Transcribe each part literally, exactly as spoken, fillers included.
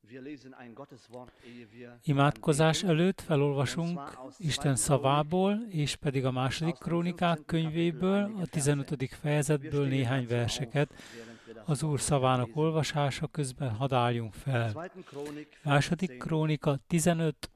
Imádkozás előtt felolvasunk Isten szavából, és pedig a második Krónikák könyvéből, a tizenötödik fejezetből néhány verseket. Az Úr szavának olvasása közben hadd álljunk fel. Második Krónika tizenöt.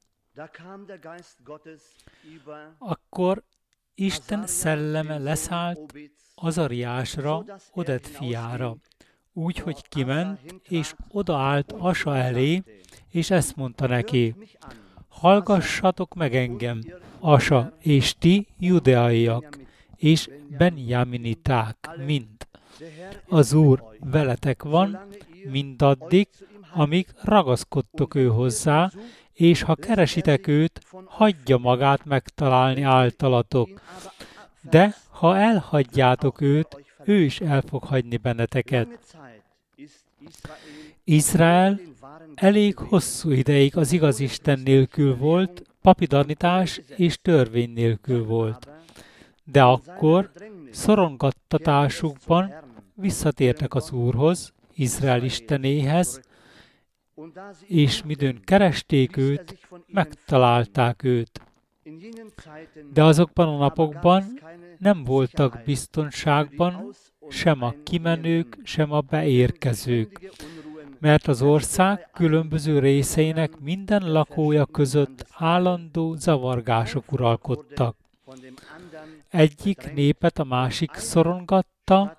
Akkor Isten szelleme leszállt Azariásra, Oded fiára, úgy, hogy kiment, és odaállt Asa elé, és ezt mondta neki: hallgassatok meg engem, Asa, és ti, judeaiak, és benjaminiták, mind. Az Úr veletek van, mindaddig, amíg ragaszkodtok ő hozzá, és ha keresitek őt, hagyja magát megtalálni általatok. De ha elhagyjátok őt, ő is el fog hagyni benneteket. Izrael elég hosszú ideig az igaz Isten nélkül volt, papidanítás és törvény nélkül volt. De akkor szorongattatásukban visszatértek az Úrhoz, Izrael Istenéhez, és midőn keresték őt, megtalálták őt. De azokban a napokban nem voltak biztonságban sem a kimenők, sem a beérkezők, mert az ország különböző részeinek minden lakója között állandó zavargások uralkodtak. Egyik népet a másik szorongatta,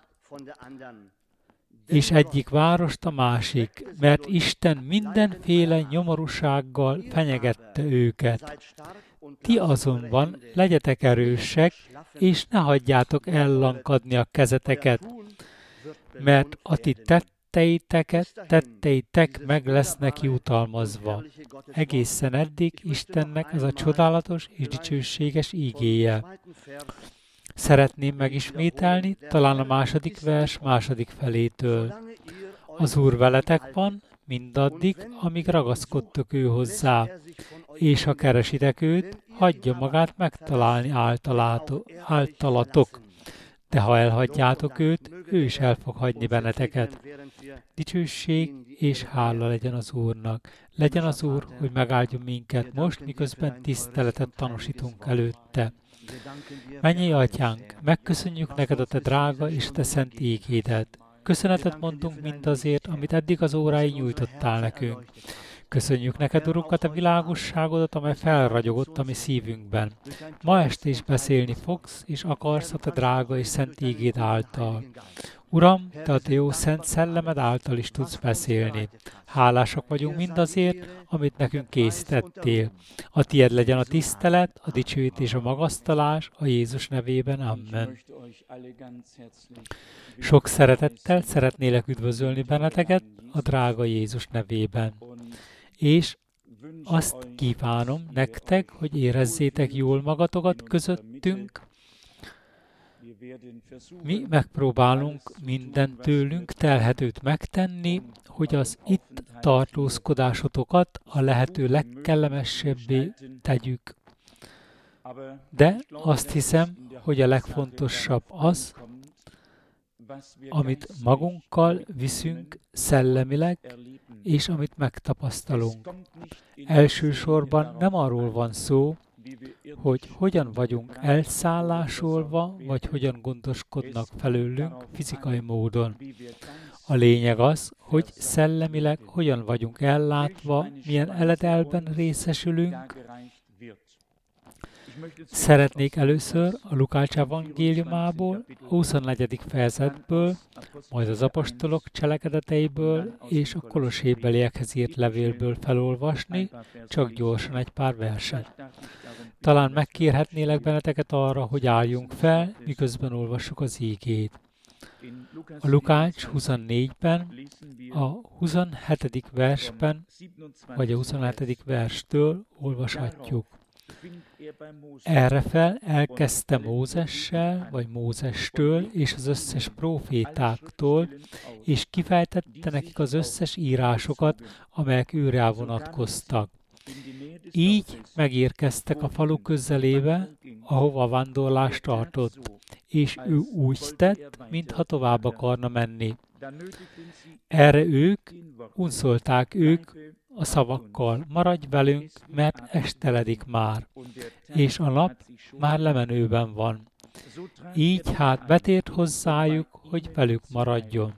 és egyik várost a másik, mert Isten mindenféle nyomorúsággal fenyegette őket. Ti azonban legyetek erősek, és ne hagyjátok ellankadni a kezeteket, mert a ti tetteiteket, tetteitek meg lesznek jutalmazva. Egészen eddig Istennek ez a csodálatos és dicsőséges ígéje. Szeretném megismételni, talán a második vers második felétől. Az Úr veletek van, mindaddig, amíg ragaszkodtok ő hozzá, és ha keresitek őt, hagyja magát megtalálni általatok. De ha elhagyjátok őt, ő is el fog hagyni benneteket. Dicsőség és hála legyen az Úrnak. Legyen az Úr, hogy megáldjon minket most, miközben tiszteletet tanúsítunk előtte. Mennyei Atyánk, megköszönjük neked a te drága és te szent ígédet. Köszönetet mondunk mindazért, amit eddig az óráig nyújtottál nekünk. Köszönjük neked, Urunk, a te világosságodat, amely felragyogott a mi szívünkben. Ma este is beszélni fogsz, és akarsz a te drága és szent ígéd által. Uram, te a te jó szent szellemed által is tudsz beszélni. Hálásak vagyunk mindazért, amit nekünk készítettél. A tied legyen a tisztelet, a dicsőítés, a magasztalás, a Jézus nevében. Amen. Sok szeretettel szeretnélek üdvözölni benneteket a drága Jézus nevében. És azt kívánom nektek, hogy érezzétek jól magatokat közöttünk. Mi megpróbálunk minden tőlünk telhetőt megtenni, hogy az itt tartózkodásotokat a lehető legkellemesebbé tegyük. De azt hiszem, hogy a legfontosabb az, amit magunkkal viszünk szellemileg, és amit megtapasztalunk. Elsősorban nem arról van szó, hogy hogyan vagyunk elszállásolva, vagy hogyan gondoskodnak felőlünk fizikai módon. A lényeg az, hogy szellemileg hogyan vagyunk ellátva, milyen eledelben részesülünk. Szeretnék először a Lukács evangéliumából, a huszonnegyedik fejezetből, majd az apostolok cselekedeteiből és a kolossébeliekhez írt levélből felolvasni, csak gyorsan egy pár verset. Talán megkérhetnélek benneteket arra, hogy álljunk fel, miközben olvassuk az ígét. A Lukács huszonnégyben, a huszonhetedik versben, vagy a huszonhetedik verstől olvashatjuk. Errefel elkezdte Mózessel, vagy Mózestől, és az összes prófétáktól, és kifejtette nekik az összes írásokat, amelyek őre vonatkoztak. Így megérkeztek a falu közelébe, ahova a vándorlást tartott, és ő úgy tett, mintha tovább akarna menni. Erre ők, unszolták ők a szavakkal: maradj velünk, mert esteledik már, és a nap már lemenőben van. Így hát betért hozzájuk, hogy velük maradjon.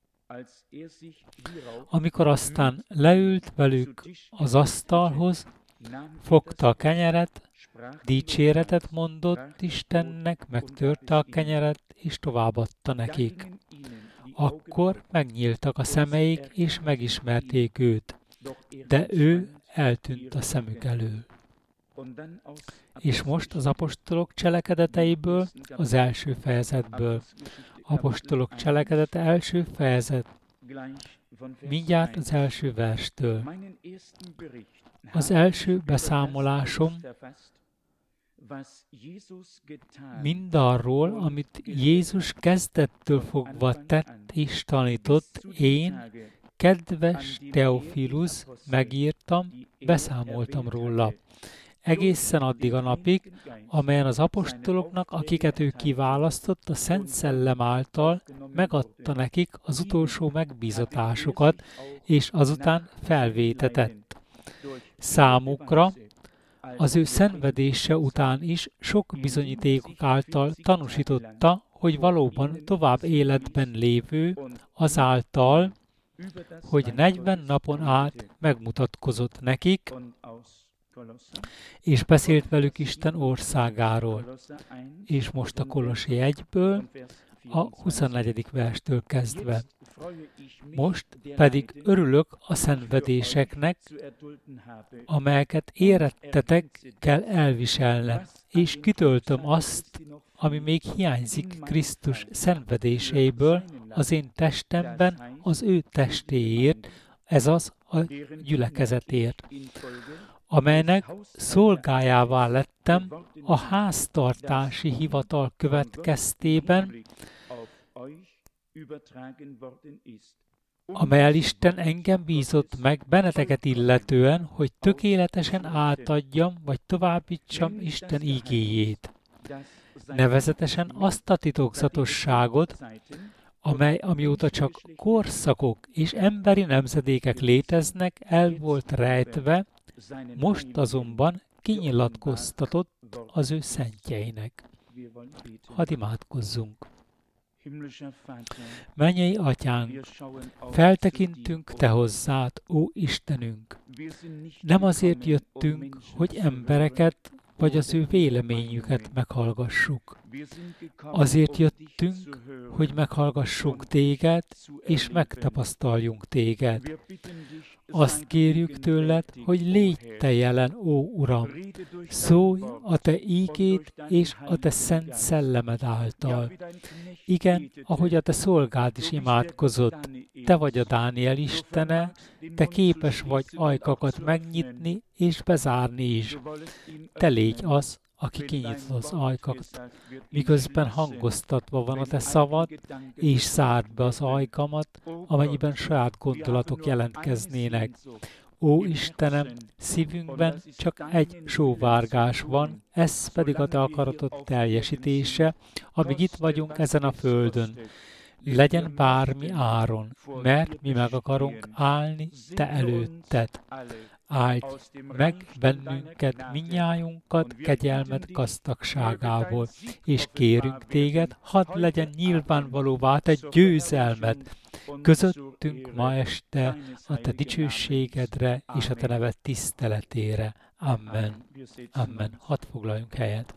Amikor aztán leült velük az asztalhoz, fogta a kenyeret, dicséretet mondott Istennek, megtörte a kenyeret, és továbbadta nekik. Akkor megnyíltak a szemeik, és megismerték őt, de ő eltűnt a szemük elől. És most az apostolok cselekedeteiből, az első fejezetből. Apostolok cselekedete első fejezet, mindjárt az első verstől. Az első beszámolásom mindarról, amit Jézus kezdettől fogva tett és tanított, én, kedves Teofilus, megírtam, beszámoltam róla. Egészen addig a napig, amelyen az apostoloknak, akiket ő kiválasztott a Szent Szellem által, megadta nekik az utolsó megbízatásokat, és azután felvétetett. Számukra az ő szenvedése után is sok bizonyítékok által tanúsította, hogy valóban tovább életben lévő, azáltal, hogy negyven napon át megmutatkozott nekik, és beszélt velük Isten országáról. És most a Kolossé egyből, a huszonnegyedik verstől kezdve. Most pedig örülök a szenvedéseknek, amelyeket érettetek kell elviselnem, és kitöltöm azt, ami még hiányzik Krisztus szenvedéseiből az én testemben az ő testéért, ez az a gyülekezetért, amelynek szolgájává lettem a háztartási hivatal következtében, amelyel Isten engem bízott meg benneteket illetően, hogy tökéletesen átadjam, vagy továbbítsam Isten ígéjét. Nevezetesen azt a titokzatosságot, amely amióta csak korszakok és emberi nemzedékek léteznek, el volt rejtve, most azonban kinyilatkoztatott az ő szentjeinek. Hadd imádkozzunk! Mennyei Atyánk, feltekintünk Te hozzád, ó Istenünk! Nem azért jöttünk, hogy embereket vagy az ő véleményüket meghallgassuk. Azért jöttünk, hogy meghallgassunk Téged, és megtapasztaljunk Téged. Azt kérjük tőled, hogy légy Te jelen, ó Uram! Szólj a Te ígéd és a Te szent szellemed által. Igen, ahogy a Te szolgád is imádkozott, Te vagy a Dániel istene, Te képes vagy ajkakat megnyitni és bezárni is. Te légy az, aki kinyitod az ajkakat, miközben hangoztatva van a Te szavad, és zárd be az ajkamat, amennyiben saját gondolatok jelentkeznének. Ó Istenem, szívünkben csak egy sóvárgás van, ez pedig a Te akaratod teljesítése, amíg itt vagyunk ezen a földön. Legyen bármi áron, mert mi meg akarunk állni Te előtted. Áldj meg bennünket, mindnyájunkat kegyelmed gazdagságából, és kérünk Téged, hadd legyen nyilvánvalóvá Te győzelmed közöttünk ma este a Te dicsőségedre és a Te neved tiszteletére. Amen. Amen. Hadd foglaljunk helyet.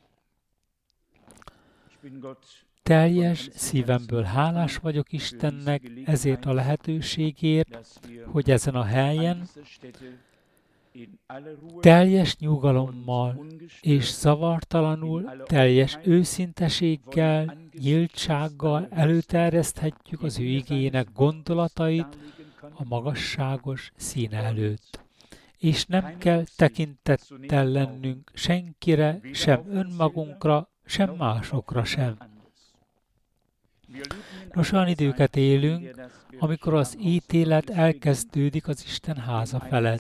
Teljes szívemből hálás vagyok Istennek ezért a lehetőségért, hogy ezen a helyen teljes nyugalommal és zavartalanul, teljes őszinteséggel, nyíltsággal előterjeszthetjük az ő igének gondolatait a magasságos színe előtt. És nem kell tekintettel lennünk senkire, sem önmagunkra, sem másokra sem. Nos, olyan időket élünk, amikor az ítélet elkezdődik az Isten háza felett.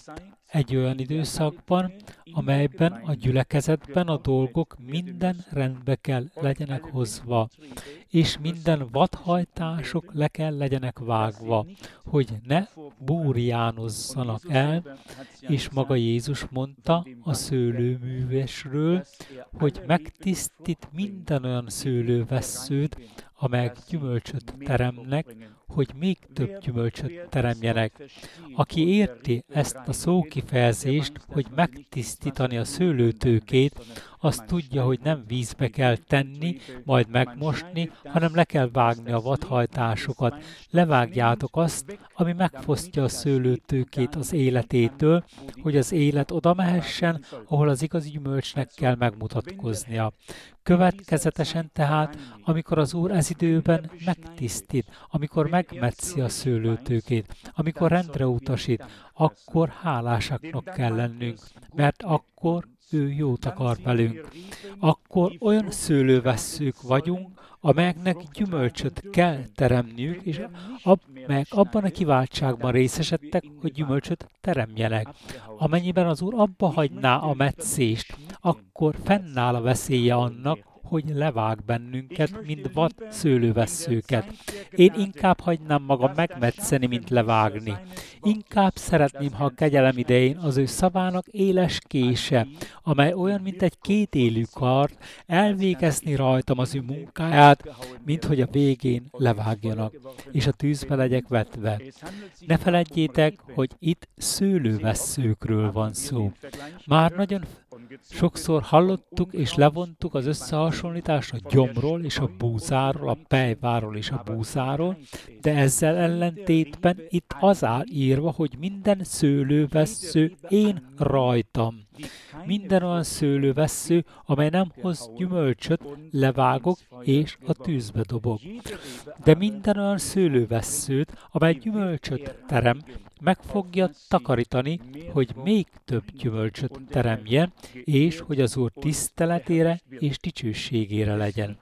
egy olyan időszakban, amelyben a gyülekezetben a dolgok minden rendbe kell legyenek hozva, és minden vadhajtások le kell legyenek vágva, hogy ne búrjánozzanak el, és maga Jézus mondta a szőlőművesről, hogy megtisztít minden olyan szőlővesszőt, amelyek gyümölcsöt teremnek, hogy még több gyümölcsöt teremjenek. Aki érti ezt a szókifejezést, hogy megtisztítani a szőlőtőkét, az tudja, hogy nem vízbe kell tenni, majd megmosni, hanem le kell vágni a vadhajtásokat. Levágjátok azt, ami megfosztja a szőlőtőkét az életétől, hogy az élet oda mehessen, ahol az igazi gyümölcsnek kell megmutatkoznia. Következetesen tehát, amikor az Úr ez időben megtisztít, amikor megmetszi a szőlőtőkét, amikor rendre utasít, akkor hálásaknak kell lennünk, mert akkor ő jót akar velünk. Akkor olyan szőlővesszők vagyunk, amelyeknek gyümölcsöt kell teremniük, és ab, melyek abban a kiváltságban részesedtek, hogy gyümölcsöt teremjenek. Amennyiben az Úr abba hagyná a metszést, akkor fennáll a veszélye annak, hogy levág bennünket, mint vad szőlővesszőket. Én inkább hagynám magam megmetszeni, mint levágni. Inkább szeretném, ha a kegyelem idején az ő szavának éles kése, amely olyan, mint egy kétélű kard, elvégezni rajtam az ő munkáját, mint hogy a végén levágjanak, és a tűzbe legyek vetve. Ne feledjétek, hogy itt szőlővesszőkről van szó. Már nagyon sokszor hallottuk és levontuk az összehasonlítást a gyomról és a búzáról, a pejváról és a búzáról, de ezzel ellentétben itt az áll írva, hogy minden szőlővessző én rajtam. Minden olyan szőlővessző, amely nem hoz gyümölcsöt, levágok és a tűzbe dobok. De minden olyan szőlővesszőt, amely gyümölcsöt terem, meg fogja takarítani, hogy még több gyümölcsöt teremjen, és hogy az Úr tiszteletére és dicsőségére legyen.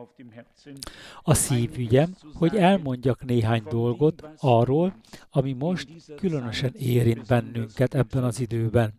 A szívügyem, hogy elmondjak néhány dolgot arról, ami most különösen érint bennünket ebben az időben.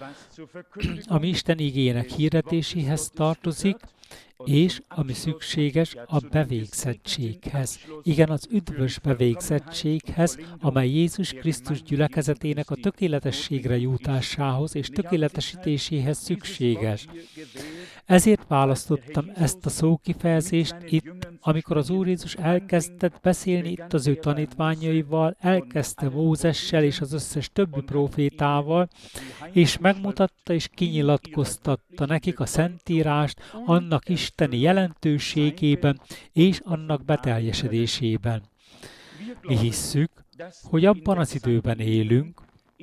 Ami Isten igének hirdetéséhez tartozik, és ami szükséges a bevégzettséghez. Igen, az üdvös bevégzettséghez, amely Jézus Krisztus gyülekezetének a tökéletességre jutásához és tökéletesítéséhez szükséges. Ezért választottam ezt a szókifejezést itt, amikor az Úr Jézus elkezdett beszélni itt az ő tanítványaival, elkezdte Mózessel és az összes többi prófétával, és megmutatta és kinyilatkoztatta nekik a Szentírást, annak isteni jelentőségében és annak beteljesedésében. Mi hisszük, hogy abban az időben élünk,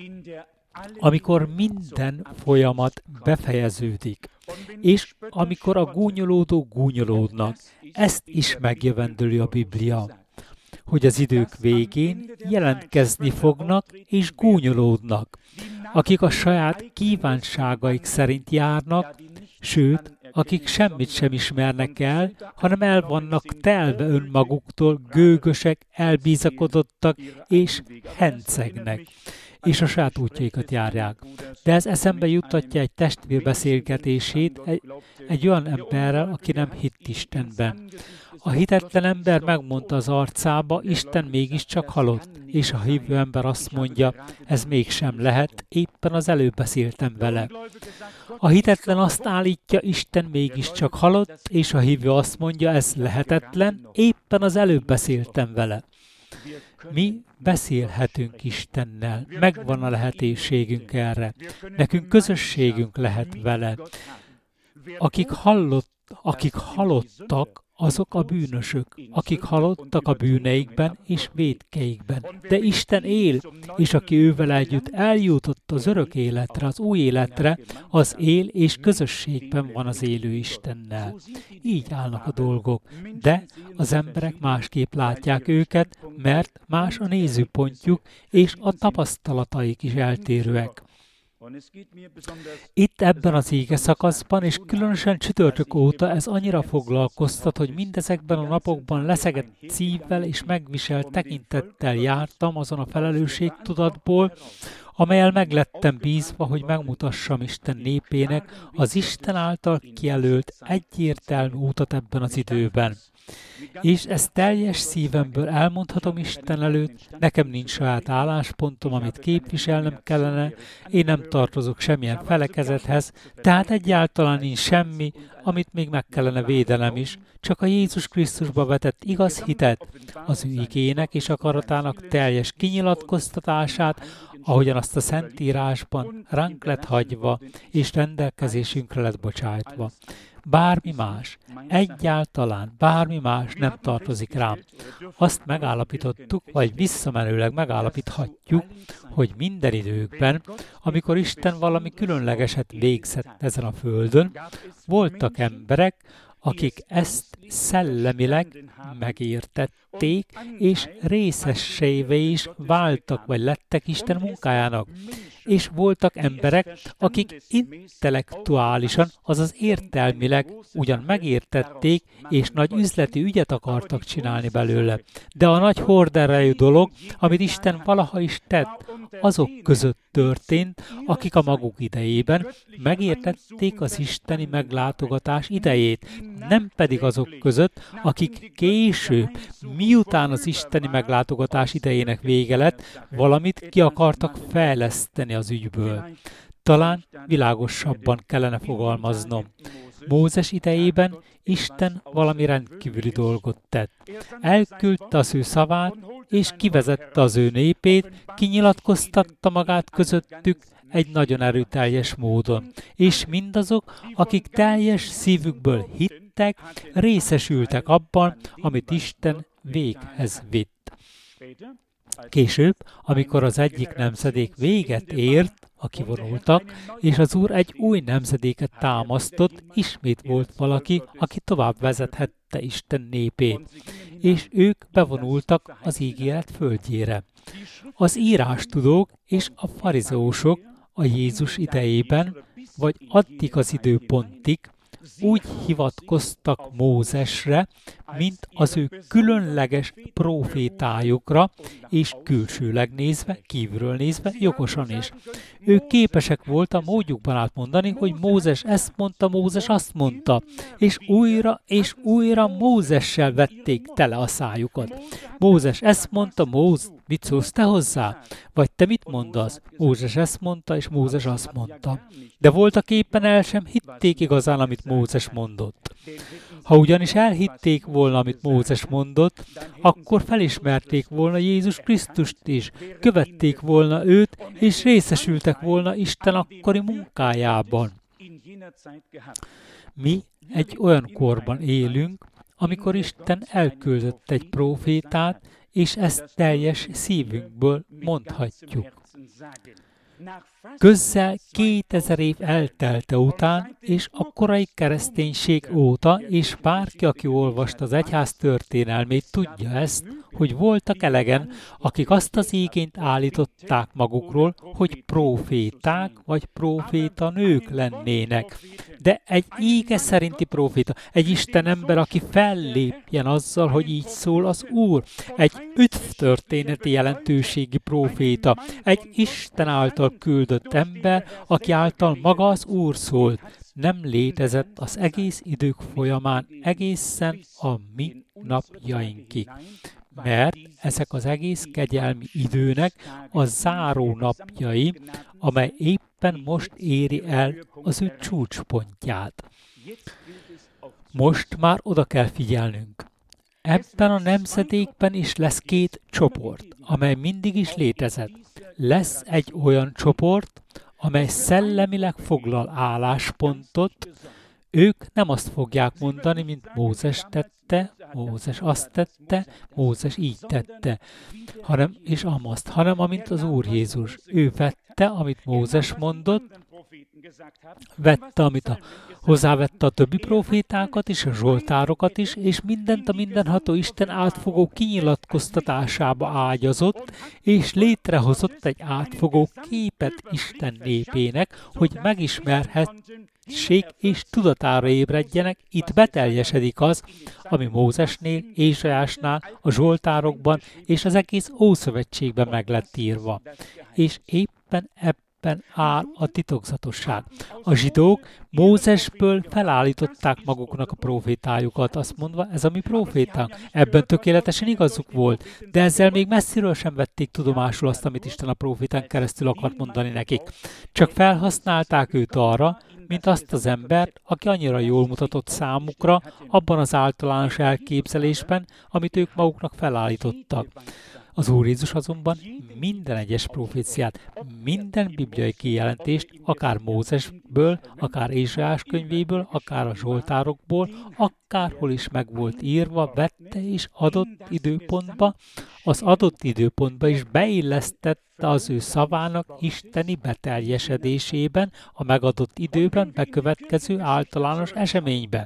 amikor minden folyamat befejeződik, és amikor a gúnyolódók gúnyolódnak. Ezt is megjövendöli a Biblia, hogy az idők végén jelentkezni fognak és gúnyolódnak, akik a saját kívánságaik szerint járnak, sőt, akik semmit sem ismernek el, hanem el vannak telve önmaguktól, gőgösek, elbízakodottak és hencegnek, és a saját útjaikat járják. De ez eszembe juttatja egy testvér beszélgetését egy, egy olyan emberrel, aki nem hitt Istenben. A hitetlen ember megmondta az arcába, Isten mégiscsak halott, és a hívő ember azt mondja, ez mégsem lehet, éppen az előbb beszéltem vele. A hitetlen azt állítja, Isten mégiscsak halott, és a hívő azt mondja, ez lehetetlen, éppen az előbb beszéltem vele. Mi beszélhetünk Istennel, megvan a lehetőségünk erre. Nekünk közösségünk lehet vele. Akik, hallott, akik halottak, azok a bűnösök, akik halottak a bűneikben és vétkeikben. De Isten él, és aki ővel együtt eljutott az örök életre, az új életre, az él és közösségben van az élő Istennel. Így állnak a dolgok, de az emberek másképp látják őket, mert más a nézőpontjuk, és a tapasztalataik is eltérőek. Itt ebben az ége szakaszban, és különösen csütörtök óta ez annyira foglalkoztat, hogy mindezekben a napokban leszegett szívvel és megviselt tekintettel jártam azon a felelősségtudatból, amelyel meglettem bízva, hogy megmutassam Isten népének az Isten által kijelölt egyértelmű útat ebben az időben. És ezt teljes szívemből elmondhatom Isten előtt, nekem nincs saját álláspontom, amit képviselnem kellene, én nem tartozok semmilyen felekezethez, tehát egyáltalán nincs semmi, amit még meg kellene védenem is, csak a Jézus Krisztusba vetett igaz hitet, az ő igének és akaratának teljes kinyilatkoztatását, ahogyan azt a Szentírásban ránk lett hagyva, és rendelkezésünkre lett bocsájtva. Bármi más, egyáltalán bármi más nem tartozik rám. Azt megállapítottuk, vagy visszamenőleg megállapíthatjuk, hogy minden időkben, amikor Isten valami különlegeset végzett ezen a földön, voltak emberek, akik ezt szellemileg megértették, és részessévé is váltak, vagy lettek Isten munkájának. És voltak emberek, akik intellektuálisan, azaz értelmileg ugyan megértették, és nagy üzleti ügyet akartak csinálni belőle. De a nagy horderejű dolog, amit Isten valaha is tett, azok között történt, akik a maguk idejében megértették az isteni meglátogatás idejét, nem pedig azok között, akik később, miután az isteni meglátogatás idejének vége lett, valamit ki akartak fejleszteni az ügyből. Talán világosabban kellene fogalmaznom. Mózes idejében Isten valami rendkívüli dolgot tett. Elküldte az ő szavát, és kivezette az ő népét, kinyilatkoztatta magát közöttük egy nagyon erőteljes módon. És mindazok, akik teljes szívükből hittek, részesültek abban, amit Isten véghez vitt. Később, amikor az egyik nemzedék véget ért, a kivonultak, és az Úr egy új nemzedéket támasztott, ismét volt valaki, aki tovább vezethette Isten népét, és ők bevonultak az ígéret földjére. Az írástudók és a farizeusok a Jézus idejében, vagy addig az időpontig úgy hivatkoztak Mózesre, mint az ő különleges profétájukra, és külsőleg nézve, kívülről nézve, jogosan is. Ők képesek voltak módjukban átmondani, hogy Mózes ezt mondta, Mózes azt mondta, és újra és újra Mózessel vették tele a szájukat. Mózes ezt mondta, Mózes, mit szólsz te hozzá? Vagy te mit mondasz? Mózes ezt mondta, és Mózes azt mondta. De voltak éppen el sem hitték igazán, amit Mózes mondott. Ha ugyanis elhitték volna, amit Mózes mondott, akkor felismerték volna Jézus Krisztust is, követték volna őt, és részesültek volna Isten akkori munkájában. Mi egy olyan korban élünk, amikor Isten elküldött egy prófétát, és ezt teljes szívünkből mondhatjuk. Közel kétezer év eltelte után, és a korai kereszténység óta, és bárki, aki olvasta az egyház történelmét, tudja ezt, hogy voltak elegen, akik azt az igényt állították magukról, hogy próféták vagy próféta nők lennének. De egy íge szerinti próféta, egy Isten ember, aki fellépjen azzal, hogy így szól az Úr, egy üdvtörténeti jelentőségi próféta, egy Isten által küldött ember, aki által maga az Úr szólt, nem létezett az egész idők folyamán egészen a mi napjainkig. Mert ezek az egész kegyelmi időnek a záró napjai, amely éppen most éri el az ő csúcspontját. Most már oda kell figyelnünk. Ebben a nemzedékben is lesz két csoport, amely mindig is létezett. Lesz egy olyan csoport, amely szellemileg foglal álláspontot, ők nem azt fogják mondani, mint Mózes tette, Mózes azt tette, Mózes így tette, hanem, és amazt, hanem amint az Úr Jézus. Ő vette, amit Mózes mondott, vette, amit a, hozzávette a többi profétákat is, a zsoltárokat is, és mindent a mindenható Isten átfogó kinyilatkoztatásába ágyazott, és létrehozott egy átfogó képet Isten népének, hogy megismerhessék és tudatára ébredjenek. Itt beteljesedik az, ami Mózesnél, Ézsaiásnál, a zsoltárokban és az egész Ószövetségben meg lett írva. És épp esetben ebben áll a titokzatosság. A zsidók Mózesből felállították maguknak a profétájukat, azt mondva, ez a mi profétánk. Ebben tökéletesen igazuk volt, de ezzel még messziről sem vették tudomásul azt, amit Isten a profétán keresztül akart mondani nekik. Csak felhasználták őt arra, mint azt az embert, aki annyira jól mutatott számukra abban az általános elképzelésben, amit ők maguknak felállítottak. Az Úr Jézus azonban minden egyes proféciát, minden bibliai kijelentést, akár Mózesből, akár Ézsaiás könyvéből, akár a Zsoltárokból, akárhol is meg volt írva, vette és adott időpontba, az adott időpontba is beillesztette az ő szavának isteni beteljesedésében, a megadott időben bekövetkező általános eseménybe.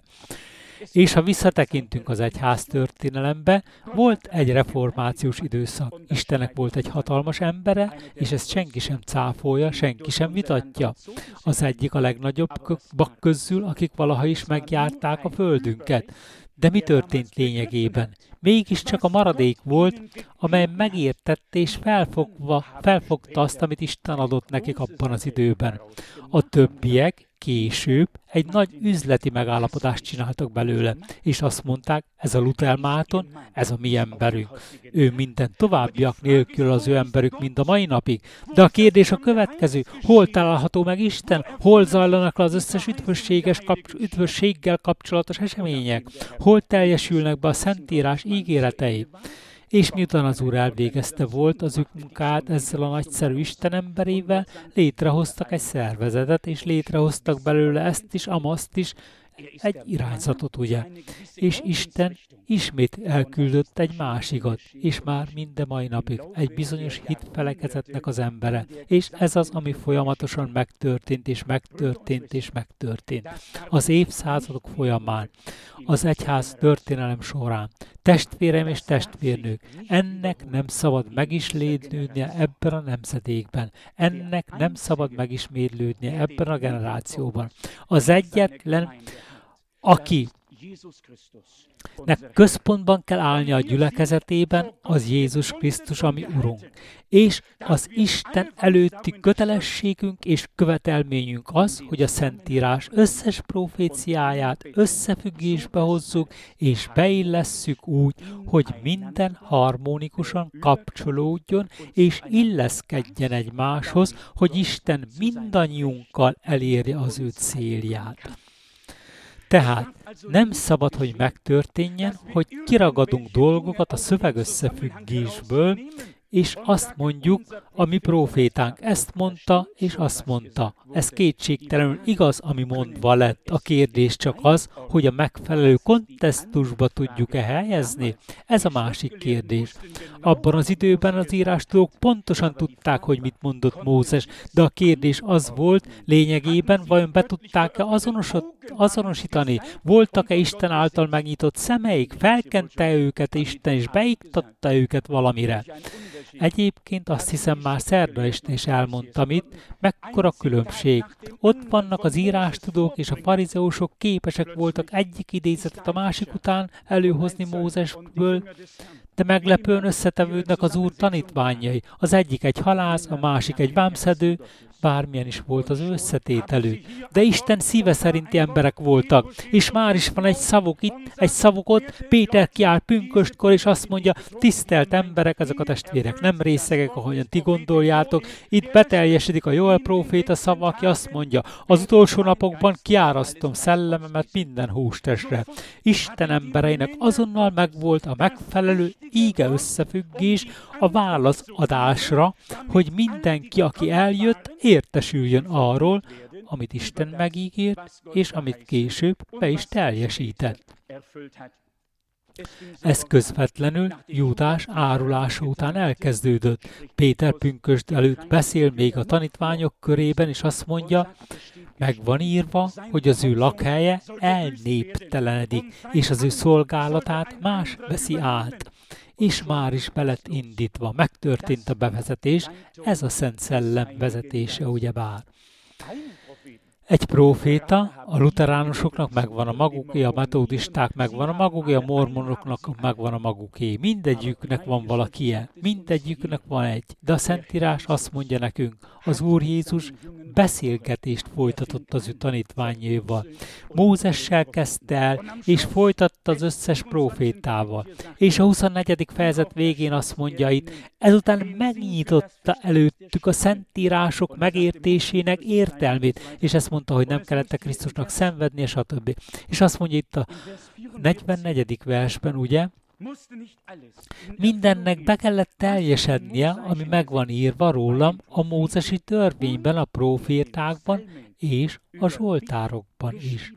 És ha visszatekintünk az egyház történelembe, volt egy reformációs időszak. Istennek volt egy hatalmas embere, és ezt senki sem cáfolja, senki sem vitatja. Az egyik a legnagyobbak közül, akik valaha is megjárták a földünket. De mi történt lényegében? Mégiscsak a maradék volt, amely megértette és felfogva, felfogta azt, amit Isten adott nekik abban az időben. A többiek később egy nagy üzleti megállapodást csináltak belőle, és azt mondták, ez a Luther Márton, ez a mi emberünk. Ő minden továbbiak nélkül az ő emberük mind a mai napig. De a kérdés a következő, hol található meg Isten? Hol zajlanak le az összes üdvösséges kapcs- üdvösséggel kapcsolatos események? Hol teljesülnek be a Szentírás ígéretei? És miután az Úr elvégezte volt az ők munkát ezzel a nagyszerű Isten emberével, létrehoztak egy szervezetet, és létrehoztak belőle ezt is, amazt is, egy irányzatot, ugye. És Isten ismét elküldött egy másikat, és már minden mai napig egy bizonyos hitfelekezetnek az embere. És ez az, ami folyamatosan megtörtént, és megtörtént, és megtörtént. Az évszázadok folyamán, az egyház történelem során. Testvérem és testvérnők, ennek nem szabad megismétlődnie ebben a nemzedékben. Ennek nem szabad megismétlődnie ebben a generációban. Az egyetlen, aki nek központban kell állni a gyülekezetében, az Jézus Krisztus, ami Urunk. És az Isten előtti kötelességünk és követelményünk az, hogy a Szentírás összes proféciáját összefüggésbe hozzuk, és beillesszük úgy, hogy minden harmonikusan kapcsolódjon, és illeszkedjen egymáshoz, hogy Isten mindannyiunkkal elérje az ő célját. Tehát nem szabad, hogy megtörténjen, hogy kiragadunk dolgokat a szövegösszefüggésből, és azt mondjuk, a mi profétánk ezt mondta, és azt mondta. Ez kétségtelenül igaz, ami mondva lett. A kérdés csak az, hogy a megfelelő kontextusba tudjuk-e helyezni. Ez a másik kérdés. Abban az időben az írástudók pontosan tudták, hogy mit mondott Mózes, de a kérdés az volt, lényegében vajon be tudták-e azonosítani? Voltak-e Isten által megnyitott szemeik? Felkente őket Isten, és beiktatta őket valamire? Egyébként azt hiszem már szerda este is elmondtam itt, mekkora különbség. Ott vannak az írástudók és a farizeusok képesek voltak egyik idézetet a másik után előhozni Mózesből, de meglepően összetevődnek az Úr tanítványai. Az egyik egy halász, a másik egy vámszedő, bármilyen is volt az összetételük. De Isten szíve szerinti emberek voltak, és már is van egy szavuk itt, egy szavuk ott. Péter kiáll pünköstkor, és azt mondja, tisztelt emberek, ezek a testvérek nem részegek, ahogyan ti gondoljátok. Itt beteljesedik a Joel próféta szava, aki azt mondja, az utolsó napokban kiárasztom szellememet minden hústestre. Isten embereinek azonnal megvolt a megfelelő íge összefüggés a válaszadásra, hogy mindenki, aki eljött, értesüljön arról, amit Isten megígért, és amit később be is teljesített. Ez közvetlenül Júdás árulása után elkezdődött. Péter pünkösd előtt beszél még a tanítványok körében, és azt mondja, meg van írva, hogy az ő lakhelye elnéptelenedik, és az ő szolgálatát más veszi át. És már is be lett indítva, megtörtént a bevezetés, ez a Szent Szellem vezetése, ugyebár. Egy próféta, a luteránusoknak megvan a maguké, a metodisták megvan a maguké, a mormonoknak megvan a maguké. Mindegyiknek van valakije, mindegyiknek van egy. De a Szentírás azt mondja nekünk, az Úr Jézus beszélgetést folytatott az ő tanítványaival. Mózessel kezdte el, és folytatta az összes prófétával. És a huszonnegyedik fejezet végén azt mondja itt, ezután megnyitotta előttük a Szentírások megértésének értelmét, és ezt mondta, hogy nem kellett a Krisztusnak szenvednie, stb. És azt mondja itt a negyvennegyedik versben, ugye, mindennek be kellett teljesednie, ami meg van írva rólam a mózesi törvényben, a prófétákban és a zsoltárokban is.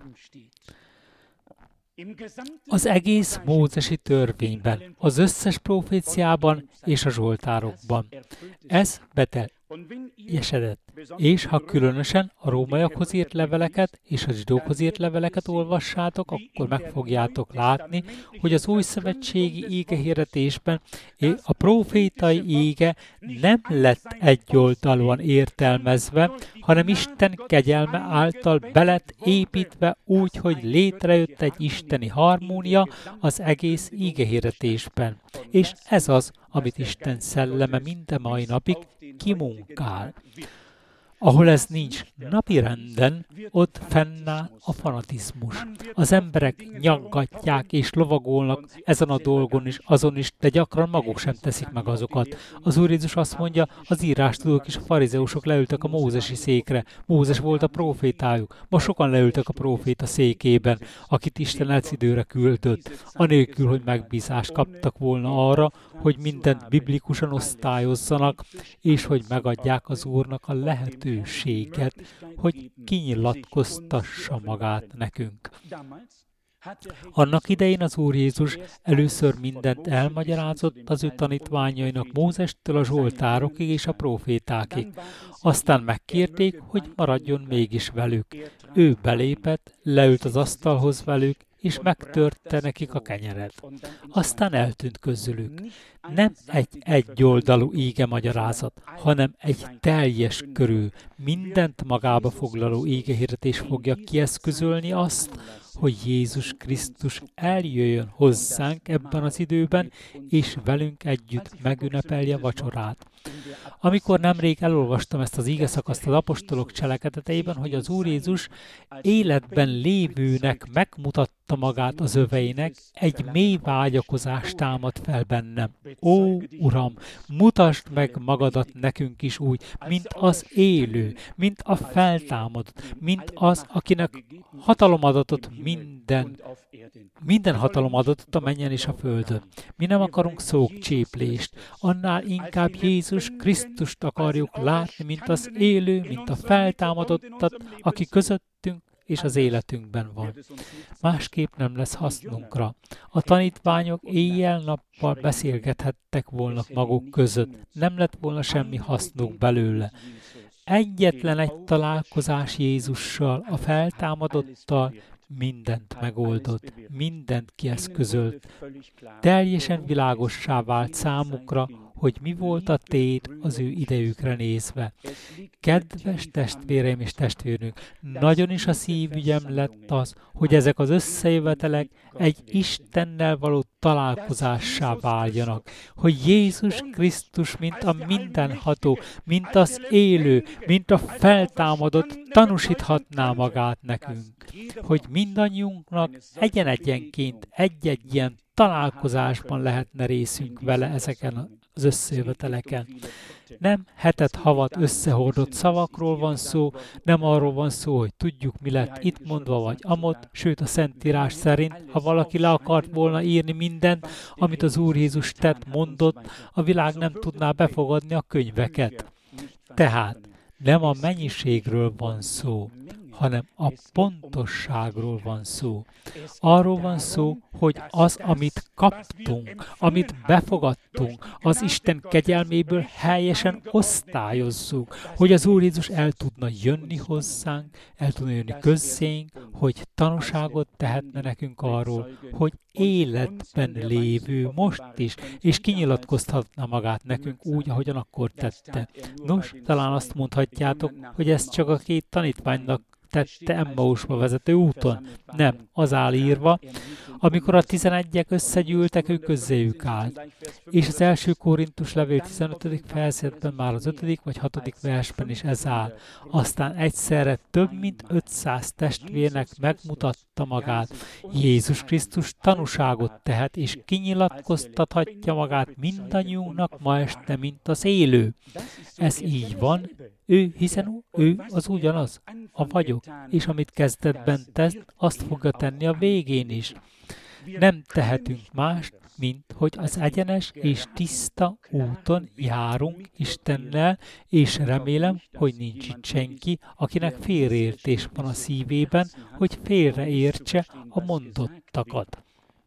Az egész mózesi törvényben, az összes proféciában és a zsoltárokban. Ez beteljesedett. És ha különösen a rómaiakhoz írt leveleket és a zsidókhoz írt leveleket olvassátok, akkor meg fogjátok látni, hogy az új szövetségi ígehirdetésben a profétai íge nem lett egyoldalúan értelmezve, hanem Isten kegyelme által belet építve úgy, hogy létrejött egy isteni harmónia az egész ígehirdetésben. És ez az, amit Isten szelleme minden mai napig kimunkál. Ahol ez nincs napirenden, ott fennáll a fanatizmus. Az emberek nyaggatják és lovagolnak ezen a dolgon is, azon is, de gyakran maguk sem teszik meg azokat. Az Úr Jézus azt mondja, az írástudók és a farizeusok leültek a mózesi székre. Mózes volt a prófétájuk. Ma sokan leültek a próféta székében, akit Isten elcidőre küldött, anélkül, hogy megbízást kaptak volna arra, hogy mindent biblikusan osztályozzanak, és hogy megadják az Úrnak a lehetőséget, hogy kinyilatkoztassa magát nekünk. Annak idején az Úr Jézus először mindent elmagyarázott az ő tanítványainak Mózestől a zsoltárokig és a prófétákig. Aztán megkérték, hogy maradjon mégis velük. Ő belépett, leült az asztalhoz velük, és megtörte nekik a kenyeret. Aztán eltűnt közülük. Nem egy egyoldalú íge magyarázat, hanem egy teljes körű, mindent magába foglaló ígehirdetés fogja kieszközölni azt, hogy Jézus Krisztus eljöjjön hozzánk ebben az időben, és velünk együtt megünnepelje vacsorát. Amikor nemrég elolvastam ezt az ígeszakaszt az apostolok cselekedeteiben, hogy az Úr Jézus életben lévőnek megmutatta magát az öveinek, egy mély vágyakozás támad fel bennem. Ó, Uram, mutasd meg magadat nekünk is úgy, mint az élő, mint a feltámadott, mint az, akinek hatalom adatot minden, minden hatalom adatot a mennyen és a földön. Mi nem akarunk szókcséplést, annál inkább Jézus Krisztust akarjuk látni, mint az élő, mint a feltámadottat, aki közöttünk és az életünkben van. Másképp nem lesz hasznunkra. A tanítványok éjjel-nappal beszélgethettek volna maguk között, nem lett volna semmi hasznuk belőle. Egyetlen egy találkozás Jézussal, a feltámadottal mindent megoldott, mindent kieszközölt. Teljesen világossá vált számukra, hogy mi volt a tét az ő idejükre nézve. Kedves testvéreim és testvérnők, nagyon is a szívügyem lett az, hogy ezek az összejövetelek egy Istennel való találkozássá váljanak, hogy Jézus Krisztus, mint a mindenható, mint az élő, mint a feltámadott, tanúsíthatná magát nekünk, hogy mindannyiunknak egyen-egyenként egy-egy ilyen találkozásban lehetne részünk vele ezeken az összejöveteleken. Nem hetet-havat összehordott szavakról van szó, nem arról van szó, hogy tudjuk, mi lett itt mondva vagy amott, sőt a Szentírás szerint, ha valaki le akart volna írni mindent, amit az Úr Jézus tett, mondott, a világ nem tudná befogadni a könyveket. Tehát nem a mennyiségről van szó, hanem a pontosságról van szó. Arról van szó, hogy az, amit kaptunk, amit befogadtunk, az Isten kegyelméből helyesen osztályozzuk, hogy az Úr Jézus el tudna jönni hozzánk, el tudna jönni közzénk, hogy tanúságot tehetne nekünk arról, hogy életben lévő most is, és kinyilatkoztatna magát nekünk úgy, ahogyan akkor tette. Nos, talán azt mondhatjátok, hogy ez csak a két tanítványnak tette Emmausba vezető úton. Nem, az áll írva, amikor a tizenegyek összegyűltek, ő közéjük állt. És az első Korintus levél tizenötödik fejezetben már az ötödik vagy hatodik versben is ez áll. Aztán egyszerre több mint ötszáz testvérnek megmutatta magát. Jézus Krisztus tanúságot tehet, és kinyilatkoztathatja magát mindannyiunknak ma este, mint az élő. Ez így van, ő, hiszen ő az ugyanaz, a vagyok, és amit kezdetben tesz, azt fogja tenni a végén is. Nem tehetünk mást, mint hogy az egyenes és tiszta úton járunk Istennel, és remélem, hogy nincs itt senki, akinek félreértés van a szívében, hogy félreértse a mondottakat.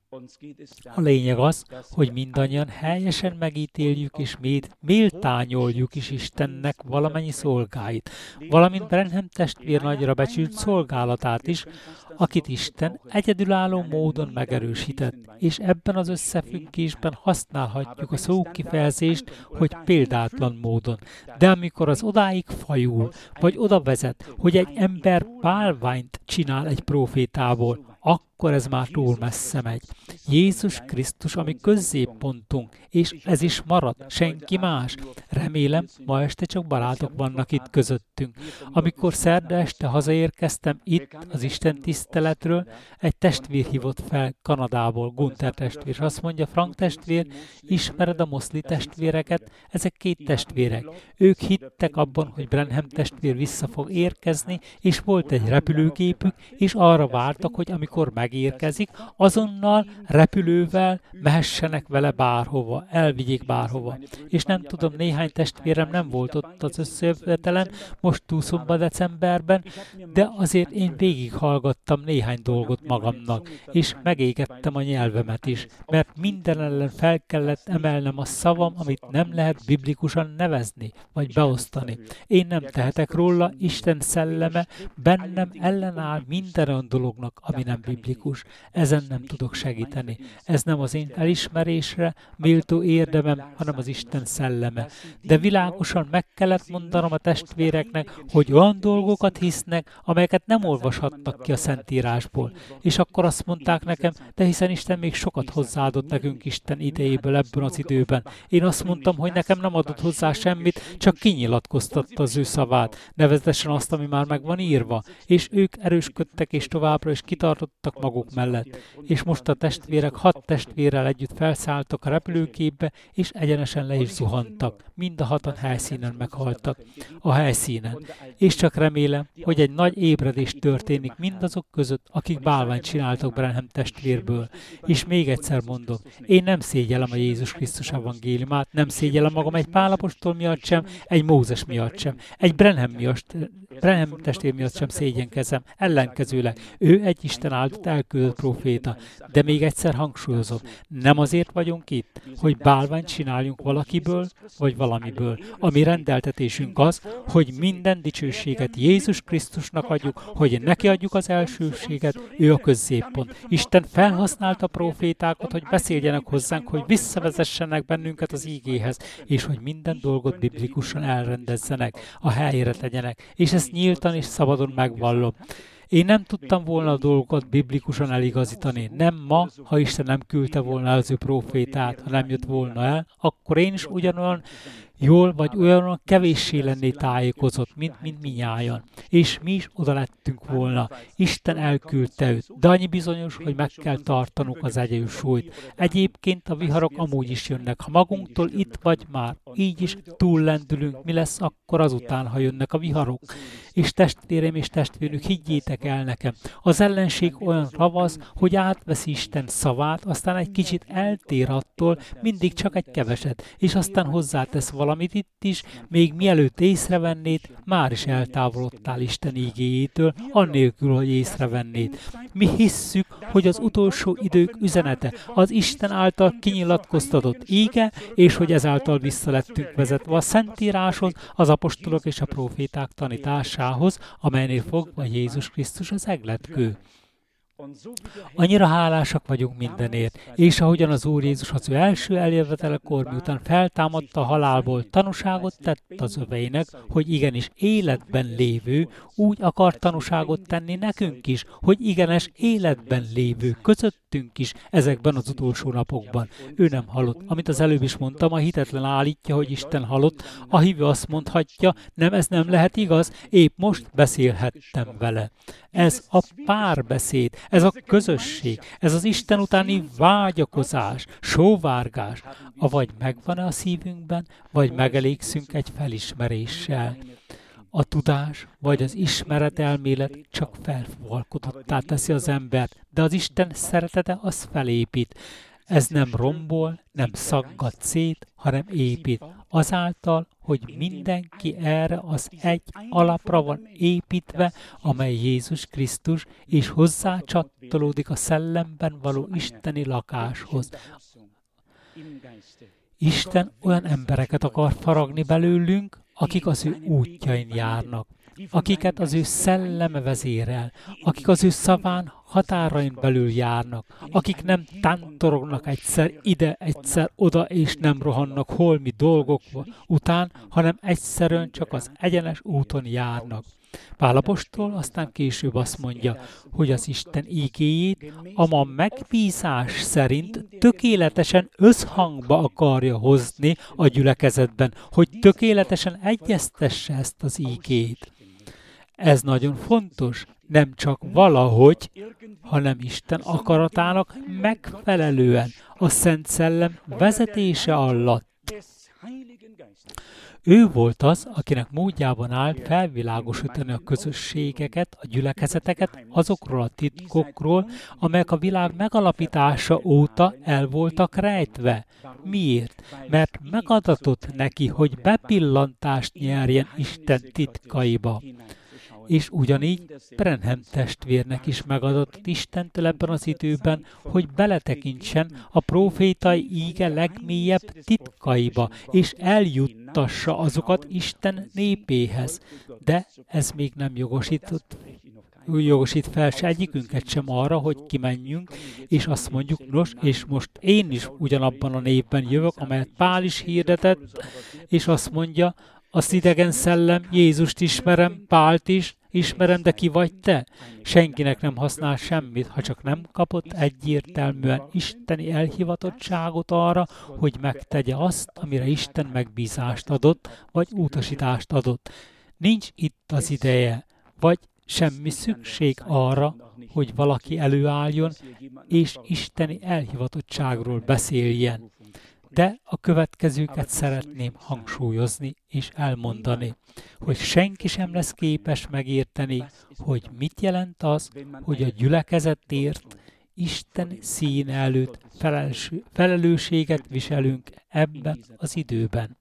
A lényeg az, hogy mindannyian helyesen megítéljük és méltányoljuk is Istennek valamennyi szolgáit, valamint Branham testvér nagyra becsült szolgálatát is, akit Isten egyedülálló módon megerősített, és ebben az összefüggésben használhatjuk a szókifejezést, hogy példátlan módon. De amikor az odáig fajul, vagy oda vezet, hogy egy ember bálványt csinál egy profétából, akkor ez már túl messze megy. Jézus Krisztus a mi középpontunk, és ez is marad, senki más. Remélem, ma este csak barátok vannak itt közöttünk. Amikor szerda este hazaérkeztem itt az Isten tiszteletről, egy testvér hívott fel Kanadából, Gunther testvér, és azt mondja, Frank testvér, ismered a Mosley testvéreket? Ezek két testvérek. Ők hittek abban, hogy Branham testvér vissza fog érkezni, és volt egy repülőgépük, és arra vártak, hogy amikor megérkezik, azonnal repülővel mehessenek vele bárhova, elvigyék bárhova. És nem tudom, néhány testvérem nem volt ott az összejövetelen, most túlszomba decemberben, de azért én végighallgattam néhány dolgot magamnak, és megégettem a nyelvemet is, mert minden ellen fel kellett emelnem a szavam, amit nem lehet biblikusan nevezni, vagy beosztani. Én nem tehetek róla, Isten szelleme bennem ellenáll minden olyan dolognak, ami nem biblikus. Ezen nem tudok segíteni. Ez nem az én elismerésre méltó érdemem, hanem az Isten szelleme. De világosan meg kellett mondanom a testvéreknek, hogy olyan dolgokat hisznek, amelyeket nem olvashattak ki a Szentírásból. És akkor azt mondták nekem, de hiszen Isten még sokat hozzáadott nekünk Isten idejéből ebben az időben. Én azt mondtam, hogy nekem nem adott hozzá semmit, csak kinyilatkoztatta az ő szavát, nevezetesen azt, ami már meg van írva. És ők erősködtek és továbbra is kitartottak maguk mellett. És most a testvérek hat testvérrel együtt felszálltak a repülőgépbe, és egyenesen le is zuhantak. Mind a hatan helyszínen meghaltak. A helyszínen. És csak remélem, hogy egy nagy ébredés történik mindazok között, akik bálványt csináltak Branham testvérből. És még egyszer mondom, én nem szégyellem a Jézus Krisztus evangéliumát, nem szégyellem magam egy Pál apostol miatt sem, egy Mózes miatt sem, egy Branham miatt, Branham testvér miatt sem szégyenkezem, ellenkezőleg. Ő egy Isten áldott elküldött proféta. De még egyszer hangsúlyozom, nem azért vagyunk itt, hogy bálványt csináljunk valakiből, vagy valamiből. A mi rendeltetésünk az, hogy minden dicsőséget Jézus Krisztusnak adjuk, hogy neki adjuk az elsőséget, ő a középpont. Isten felhasználta a profétákat, hogy beszéljenek hozzánk, hogy visszavezessenek bennünket az ígéhez, és hogy minden dolgot biblikusan elrendezzenek, a helyére tegyenek, és ezt nyíltan és szabadon megvallom. Én nem tudtam volna a dolgokat biblikusan eligazítani. Nem ma, ha Isten nem küldte volna el az ő profétát, ha nem jött volna el, akkor én is ugyanolyan jól vagy olyan kevéssé lenné tájékozott, mint, mint minnyájan. És mi is oda lettünk volna. Isten elküldte őt, de annyi bizonyos, hogy meg kell tartanunk az egyensúlyt. Egyébként a viharok amúgy is jönnek. Ha magunktól itt vagy már, így is túllendülünk, mi lesz akkor azután, ha jönnek a viharok? És testvérem és testvérnök, higgyétek el nekem, az ellenség olyan ravasz, hogy átveszi Isten szavát, aztán egy kicsit eltér attól, mindig csak egy keveset, és aztán hozzátesz valamit itt is, még mielőtt észrevennéd, már is eltávolodtál Isten ígéjétől, annélkül, hogy észrevennéd. Mi hisszük, hogy az utolsó idők üzenete az Isten által kinyilatkoztatott íge, és hogy ezáltal vissza lettünk vezetve a Szentíráshoz, az apostolok és a proféták tanításához, amelynél fogva Jézus Krisztus az egletkő. Annyira hálásak vagyunk mindenért, és ahogyan az Úr Jézus az ő első eljövetelekor, miután feltámadta a halálból, tanúságot tett az öveinek, hogy igenis életben lévő, úgy akar tanúságot tenni nekünk is, hogy igenes életben lévő közöttünk is ezekben az utolsó napokban. Ő nem halott. Amit az előbb is mondtam, a hitetlen állítja, hogy Isten halott, a hívő azt mondhatja, nem, ez nem lehet igaz, épp most beszélhettem vele. Ez a párbeszéd, ez a közösség, ez az Isten utáni vágyakozás, sóvárgás, avagy megvan-e a szívünkben, vagy megelégszünk egy felismeréssel. A tudás vagy az ismeret elmélet csak felfúvalkodottá teszi az embert, de az Isten szeretete az felépít. Ez nem rombol, nem szaggat szét, hanem épít. Azáltal, hogy mindenki erre az egy alapra van építve, amely Jézus Krisztus, és hozzá csatolódik a szellemben való isteni lakáshoz. Isten olyan embereket akar faragni belőlünk, akik az ő útjain járnak, akiket az ő szelleme vezérel, akik az ő szaván határain belül járnak, akik nem tántorognak egyszer ide, egyszer oda, és nem rohannak holmi dolgok után, hanem egyszerűen csak az egyenes úton járnak. Pál apostol aztán később azt mondja, hogy az Isten ígéjét a ma megbízás szerint tökéletesen összhangba akarja hozni a gyülekezetben, hogy tökéletesen egyeztesse ezt az ígét. Ez nagyon fontos, nem csak valahogy, hanem Isten akaratának megfelelően, a Szent Szellem vezetése alatt. Ő volt az, akinek módjában állt felvilágosítani a közösségeket, a gyülekezeteket azokról a titkokról, amelyek a világ megalapítása óta el voltak rejtve. Miért? Mert megadatott neki, hogy bepillantást nyerjen Isten titkaiba. És ugyanígy Branham testvérnek is megadott Istentől ebben az időben, hogy beletekintsen a prófétai íge legmélyebb titkaiba, és eljuttassa azokat Isten népéhez. De ez még nem jogosított, jogosít fel se egyikünket sem arra, hogy kimenjünk, és azt mondjuk, nos, és most én is ugyanabban a névben jövök, amelyet Pál is hirdetett, és azt mondja, az idegen szellem, Jézust ismerem, Pált is ismerem, de ki vagy te? Senkinek nem használ semmit, ha csak nem kapott egyértelműen isteni elhivatottságot arra, hogy megtegye azt, amire Isten megbízást adott, vagy utasítást adott. Nincs itt az ideje, vagy semmi szükség arra, hogy valaki előálljon, és isteni elhivatottságról beszéljen. De a következőket szeretném hangsúlyozni és elmondani, hogy senki sem lesz képes megérteni, hogy mit jelent az, hogy a gyülekezetért Isten színe előtt felelősséget viselünk ebben az időben.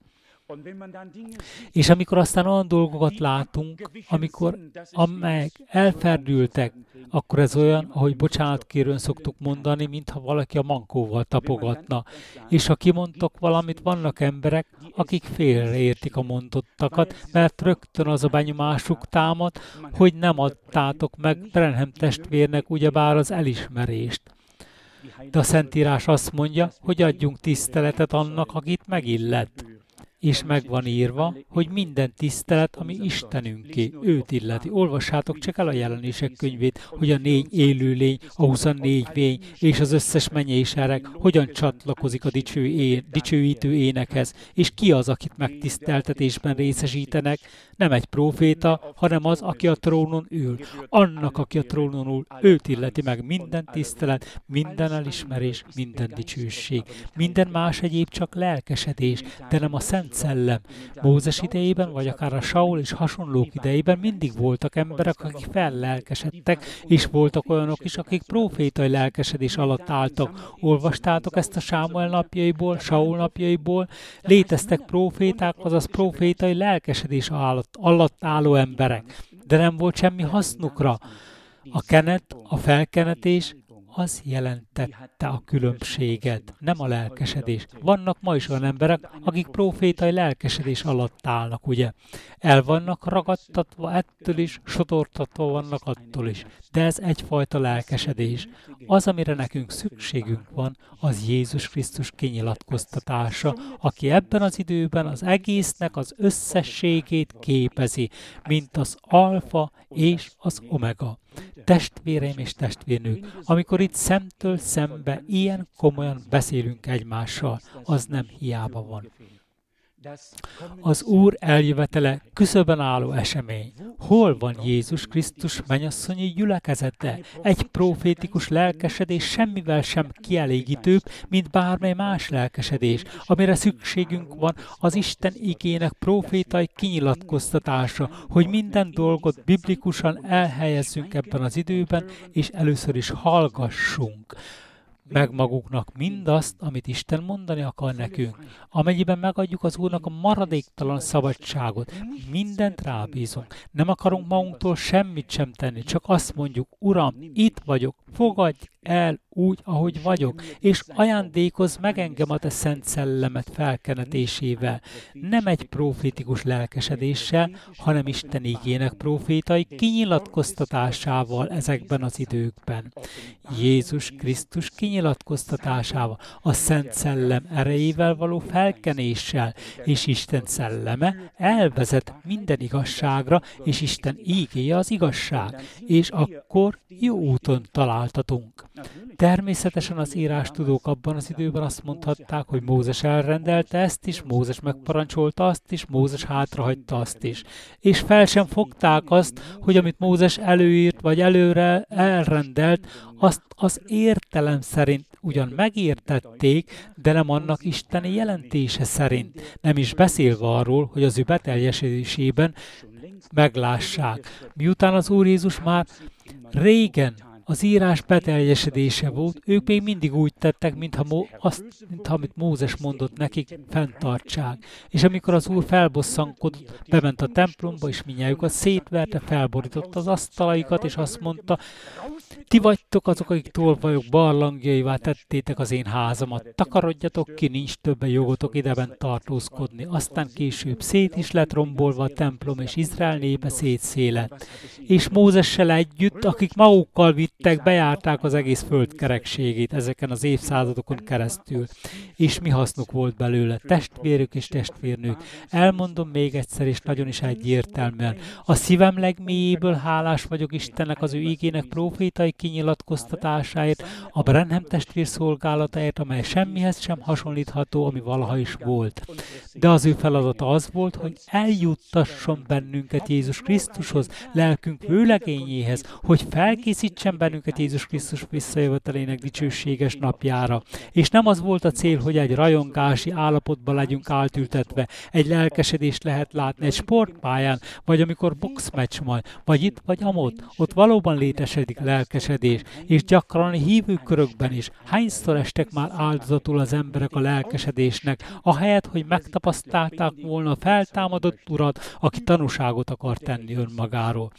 És amikor aztán olyan dolgokat látunk, amikor amelyek elferdültek, akkor ez olyan, ahogy bocsánatkérőn szoktuk mondani, mintha valaki a mankóval tapogatna. És ha kimondtok valamit, vannak emberek, akik félreértik a mondottakat, mert rögtön az a benyomásuk támad, hogy nem adtátok meg Branham testvérnek ugyebár az elismerést. De a Szentírás azt mondja, hogy adjunk tiszteletet annak, akit megillet. És meg van írva, hogy minden tisztelet, ami Istenünké, őt illeti. Olvassátok csak el a Jelenések könyvét, hogy a négy élőlény, a huszonnégy vény és az összes mennyei sereg hogyan csatlakozik a dicső én, dicsőítő énekhez, és ki az, akit megtiszteltetésben részesítenek, nem egy próféta, hanem az, aki a trónon ül. Annak, aki a trónon ül, őt illeti meg minden tisztelet, minden elismerés, minden dicsőség. Minden más egyéb csak lelkesedés, de nem a Szent Szellem. Mózes idejében, vagy akár a Saul és hasonlók idejében mindig voltak emberek, akik fellelkesedtek, és voltak olyanok is, akik prófétai lelkesedés alatt álltak. Olvastátok ezt a Sámuel napjaiból, Saul napjaiból? Léteztek próféták, azaz prófétai lelkesedés alatt, alatt álló emberek, de nem volt semmi hasznukra. A kenet, a felkenetés, az jelentette a különbséget, nem a lelkesedés. Vannak ma is olyan emberek, akik profétai lelkesedés alatt állnak, ugye? El vannak ragadtatva ettől is, sotortatva vannak attól is. De ez egyfajta lelkesedés. Az, amire nekünk szükségünk van, az Jézus Krisztus kinyilatkoztatása, aki ebben az időben az egésznek az összességét képezi, mint az alfa és az omega. Testvéreim és testvérnők, amikor itt szemtől szembe ilyen komolyan beszélünk egymással, az nem hiába van. Az Úr eljövetele küszöbön álló esemény. Hol van Jézus Krisztus mennyasszonyi gyülekezete? Egy profétikus lelkesedés semmivel sem kielégítőbb, mint bármely más lelkesedés, amire szükségünk van az Isten igének profétai kinyilatkoztatása, hogy minden dolgot biblikusan elhelyezzünk ebben az időben, és először is hallgassunk meg magunknak mindazt, amit Isten mondani akar nekünk. Amennyiben megadjuk az Úrnak a maradéktalan szabadságot, mindent rábízunk. Nem akarunk magunktól semmit sem tenni, csak azt mondjuk, Uram, itt vagyok, fogadj el úgy, ahogy vagyok, és ajándékozz meg engem a te szent szellemet felkenetésével. Nem egy profétikus lelkesedéssel, hanem Isten igének profétai kinyilatkoztatásával ezekben az időkben. Jézus Krisztus kinyilatkoztatásával, a Szent Szellem erejével való felkenéssel, és Isten szelleme elvezet minden igazságra, és Isten ígéje az igazság, és akkor jó úton találtatunk. Természetesen az írástudók abban az időben azt mondhatták, hogy Mózes elrendelte ezt is, Mózes megparancsolta azt is, Mózes hátrahagyta azt is. És fel sem fogták azt, hogy amit Mózes előírt, vagy előre elrendelt, azt az értelem szerint ugyan megértették, de nem annak isteni jelentése szerint. Nem is beszélve arról, hogy az ő beteljesedésében meglássák. Miután az Úr Jézus már régen az írás beteljesedése volt, ők még mindig úgy tettek, mintha, Mó, azt, mintha amit Mózes mondott nekik, fenntartsák. És amikor az Úr felbosszankodott, bement a templomba, és mindnyájukat szétverte, felborította az asztalaikat, és azt mondta, ti vagytok azok, akik tolvajok barlangjaivá tettétek az én házamat. Takarodjatok ki, nincs többen jogotok ideben tartózkodni. Aztán később szét is lett rombolva a templom, és Izrael népe szétszélett. És Mózessel együtt, akik magukkal vittek, bejárták az egész föld kerekségét ezeken az évszázadokon keresztül. És mi hasznuk volt belőle, testvérük és testvérnők. Elmondom még egyszer, és nagyon is egyértelműen. A szívem legmélyéből hálás vagyok Istennek az ő igének profétai kinyilatkoztatásáért, a Branham testvér szolgálatáért, amely semmihez sem hasonlítható, ami valaha is volt. De az ő feladata az volt, hogy eljuttasson bennünket Jézus Krisztushoz, lelkünk vőlegényéhez, hogy felkészítsen bennünket Jézus Krisztus visszajövetelének dicsőséges napjára. És nem az volt a cél, hogy egy rajongási állapotban legyünk átültetve, egy lelkesedést lehet látni egy sportpályán, vagy amikor boxmeccs van, vagy itt, vagy amott, ott valóban létesedik lelkesedés, és gyakran a hívőkörökben is. Hányszor estek már áldozatul az emberek a lelkesedésnek, ahelyett, hogy megtapasztalták volna a feltámadott Urat, aki tanúságot akar tenni önmagáról.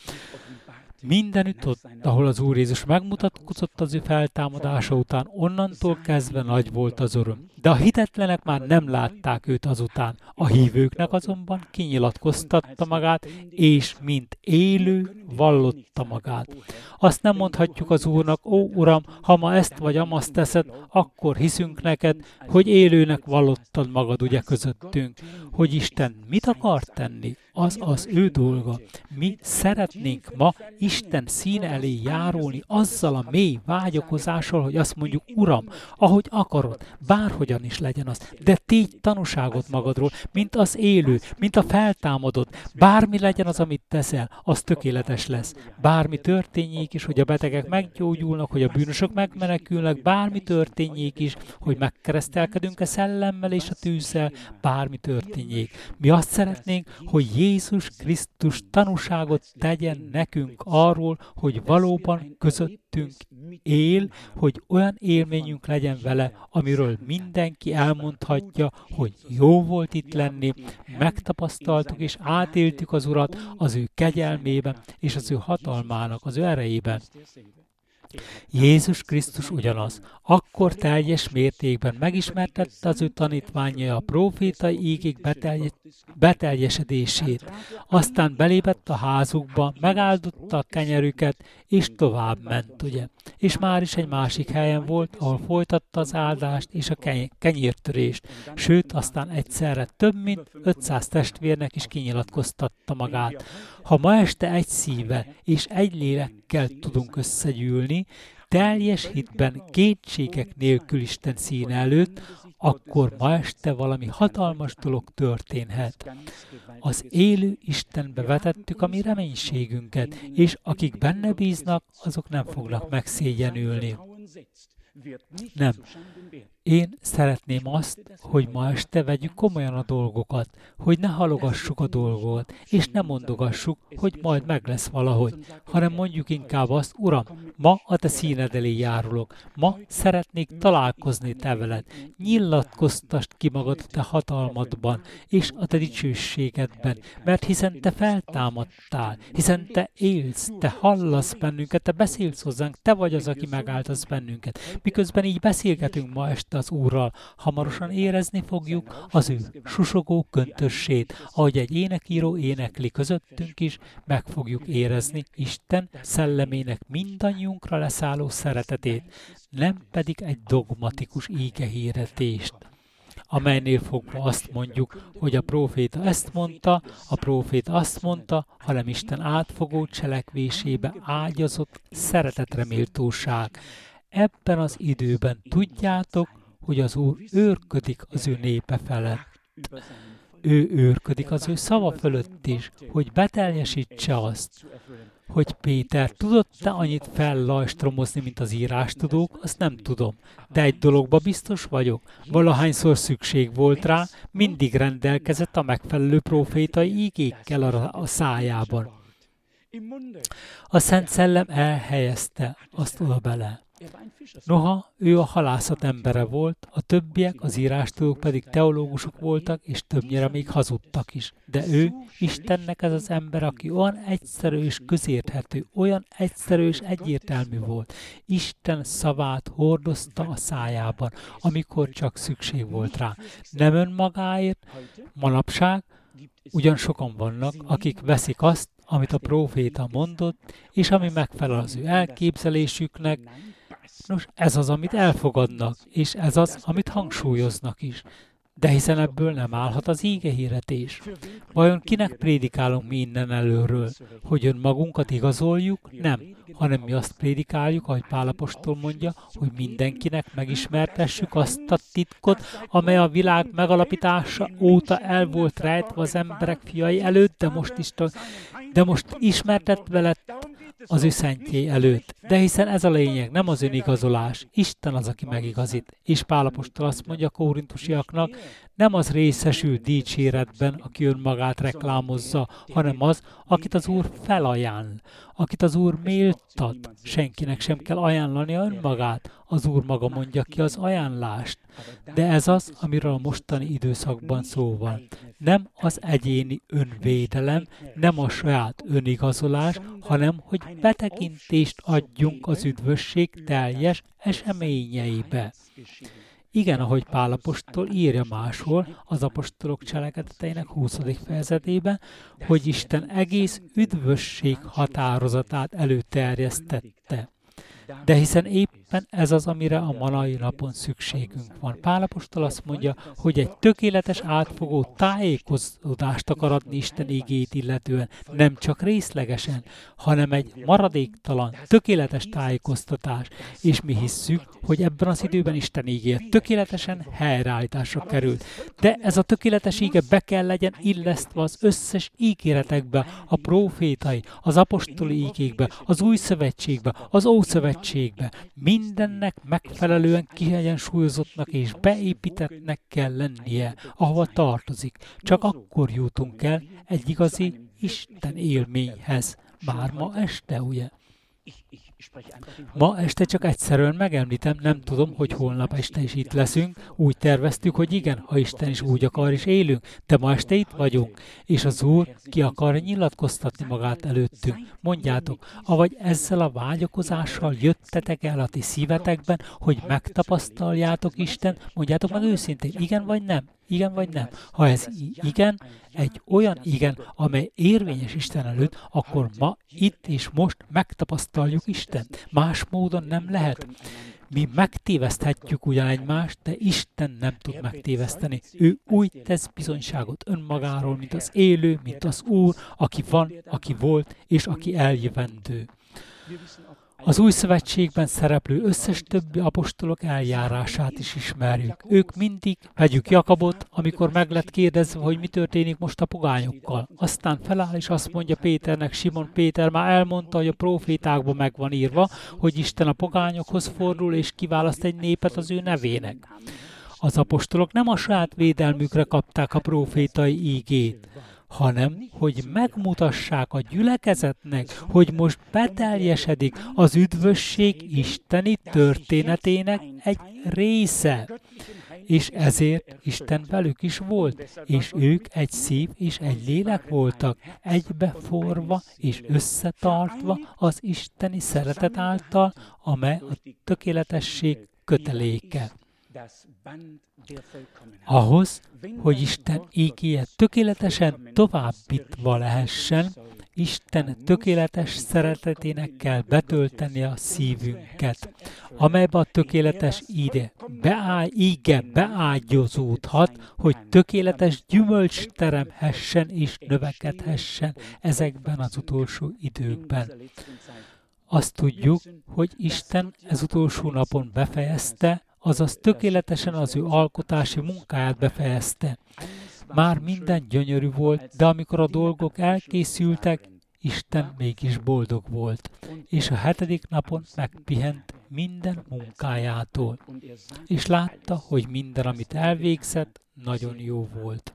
Mindenütt ott, ahol az Úr Jézus megmutatkozott az ő feltámadása után, onnantól kezdve nagy volt az öröm. De a hitetlenek már nem látták őt azután. A hívőknek azonban kinyilatkoztatta magát, és mint élő vallotta magát. Azt nem mondhatjuk az Úrnak, ó Uram, ha ma ezt vagy amazt teszed, akkor hiszünk neked, hogy élőnek vallottad magad ugye közöttünk. Hogy Isten mit akar tenni, az az ő dolga. Mi szeretnénk ma Isten színe elé járulni azzal a mély vágyakozással, hogy azt mondjuk, Uram, ahogy akarod, bárhogyan is legyen az, de tégy tanúságot magadról, mint az élő, mint a feltámadott. Bármi legyen az, amit teszel, az tökéletes lesz. Bármi történjék is, hogy a betegek meggyógyulnak, hogy a bűnösök megmenekülnek, bármi történjék is, hogy megkeresztelkedünk a szellemmel és a tűzzel, bármi történjék. Mi azt szeretnénk, hogy Jézus Krisztus tanúságot tegyen nekünk arról, hogy valóban közöttünk él, hogy olyan élményünk legyen vele, amiről mindenki elmondhatja, hogy jó volt itt lenni, megtapasztaltuk és átéltük az Urat az ő kegyelmében és az ő hatalmának, az ő erejében. Jézus Krisztus ugyanaz. Akkor teljes mértékben megismertette az ő tanítványai a prófétai ígék betelje, beteljesedését. Aztán belépett a házukba, megáldotta a kenyerüket, és tovább ment, ugye. És már is egy másik helyen volt, ahol folytatta az áldást és a kenyértörést. Sőt, aztán egyszerre több mint ötszáz testvérnek is kinyilatkoztatta magát. Ha ma este egy szíve és egy lélekkel tudunk összegyűlni, teljes hitben, kétségek nélkül Isten színe előtt, akkor ma este valami hatalmas dolog történhet. Az élő Istenbe vetettük a mi reménységünket, és akik benne bíznak, azok nem fognak megszégyenülni. Nem. Én szeretném azt, hogy ma este vegyük komolyan a dolgokat, hogy ne halogassuk a dolgokat, és ne mondogassuk, hogy majd meg lesz valahogy, hanem mondjuk inkább azt, Uram, ma a te színed elé járulok, ma szeretnék találkozni te veled, nyilatkoztasd ki magad a te hatalmadban, és a te dicsőségedben, mert hiszen te feltámadtál, hiszen te élsz, te hallasz bennünket, te beszélsz hozzánk, te vagy az, aki megáltasz bennünket. Miközben így beszélgetünk ma este az Úrral, hamarosan érezni fogjuk az ő susogó köntössét, ahogy egy énekíró énekli közöttünk is, meg fogjuk érezni Isten szellemének mindannyiunkra leszálló szeretetét, nem pedig egy dogmatikus ígehirdetést, amelynél fogva azt mondjuk, hogy a próféta ezt mondta, a próféta azt mondta, hanem Isten átfogó cselekvésébe ágyazott szeretetre méltóság. Ebben az időben tudjátok, hogy az Úr őrködik az ő népe felett. Ő őrködik az ő szava fölött is, hogy beteljesítse azt. Hogy Péter tudott-e annyit fellajstromozni, mint az írástudók, azt nem tudom. De egy dologba biztos vagyok. Valahányszor szükség volt rá, mindig rendelkezett a megfelelő prófétai ígékkel a szájában. A Szent Szellem elhelyezte azt oda bele. Noha ő a halászat embere volt, a többiek, az írástudók pedig teológusok voltak, és többnyire még hazudtak is. De ő, Istennek ez az ember, aki olyan egyszerű és közérthető, olyan egyszerű és egyértelmű volt. Isten szavát hordozta a szájában, amikor csak szükség volt rá. Nem önmagáért, manapság ugyan sokan vannak, akik veszik azt, amit a próféta mondott, és ami megfelel az ő elképzelésüknek. Nos, ez az, amit elfogadnak, és ez az, amit hangsúlyoznak is. De hiszen ebből nem állhat az ígehirdetés. Vajon kinek prédikálunk mi innen előről? Hogy önmagunkat igazoljuk? Nem, hanem mi azt prédikáljuk, ahogy Pál apostol mondja, hogy mindenkinek megismertessük azt a titkot, amely a világ megalapítása óta el volt rejtve az emberek fiai előtt, de most, is, de most ismertetve lett az ő szentjei előtt. De hiszen ez a lényeg, nem az önigazolás. Isten az, aki megigazít. És Pál apostol azt mondja a korintusiaknak, nem az részesül dicséretben, aki önmagát reklámozza, hanem az, akit az Úr felajánl, akit az Úr méltat. Senkinek sem kell ajánlania önmagát, az Úr maga mondja ki az ajánlást. De ez az, amiről a mostani időszakban szó van. Nem az egyéni önvédelem, nem a saját önigazolás, hanem hogy betekintést adjunk az üdvösség teljes eseményeibe. Igen, ahogy Pál apostol írja máshol, az apostolok cselekedeteinek huszadik fejezetében, hogy Isten egész üdvösség határozatát előterjesztette. De hiszen éppen ez az, amire a mai napon szükségünk van. Pál apostol azt mondja, hogy egy tökéletes átfogó tájékozódást akar adni Isten igéjét illetően, nem csak részlegesen, hanem egy maradéktalan, tökéletes tájékoztatás. És mi hisszük, hogy ebben az időben Isten igéje tökéletesen helyreállításra került. De ez a tökéletes íge be kell legyen illesztve az összes ígéretekbe, a prófétai, az apostoli ígékbe, az új szövetségbe, az ószövetségbe. Mindennek megfelelően kiegyensúlyozottnak és beépítettnek kell lennie, ahova tartozik. Csak akkor jutunk el egy igazi Isten élményhez. Már ma este, ugye? Ma este csak egyszerűen megemlítem, nem tudom, hogy holnap este is itt leszünk. Úgy terveztük, hogy igen, ha Isten is úgy akar, és élünk, de ma este itt vagyunk, és az Úr ki akar nyilatkoztatni magát előttünk. Mondjátok, avagy ezzel a vágyakozással jöttetek el a ti szívetekben, hogy megtapasztaljátok Isten, mondjátok meg őszintén, igen vagy nem? Igen vagy nem? Ha ez igen, egy olyan igen, amely érvényes Isten előtt, akkor ma, itt és most megtapasztaljuk Istent. Más módon nem lehet. Mi megtéveszthetjük ugyan egymást, de Isten nem tud megtéveszteni. Ő úgy tesz bizonyságot önmagáról, mint az élő, mint az Úr, aki van, aki volt, és aki eljövendő. Az új szövetségben szereplő összes többi apostolok eljárását is ismerjük. Ők mindig, vegyük Jakabot, amikor meg lett kérdezve, hogy mi történik most a pogányokkal. Aztán feláll és azt mondja Péternek, Simon Péter már elmondta, hogy a prófétákban meg van írva, hogy Isten a pogányokhoz fordul és kiválaszt egy népet az ő nevének. Az apostolok nem a saját védelmükre kapták a prófétai ígét, hanem hogy megmutassák a gyülekezetnek, hogy most beteljesedik az üdvösség isteni történetének egy része. És ezért Isten velük is volt, és ők egy szív és egy lélek voltak, egybeforva és összetartva az isteni szeretet által, amely a tökéletesség köteléke. Ahhoz, hogy Isten ígéje tökéletesen továbbítva lehessen, Isten tökéletes szeretetének kell betölteni a szívünket, amelybe a tökéletes ide, beáll, íge beágyazódhat, hogy tökéletes gyümölcs teremhessen és növekedhessen ezekben az utolsó időkben. Azt tudjuk, hogy Isten ez utolsó napon befejezte, azaz tökéletesen az ő alkotási munkáját befejezte. Már minden gyönyörű volt, de amikor a dolgok elkészültek, Isten mégis boldog volt, és a hetedik napon megpihent minden munkájától, és látta, hogy minden, amit elvégzett, nagyon jó volt.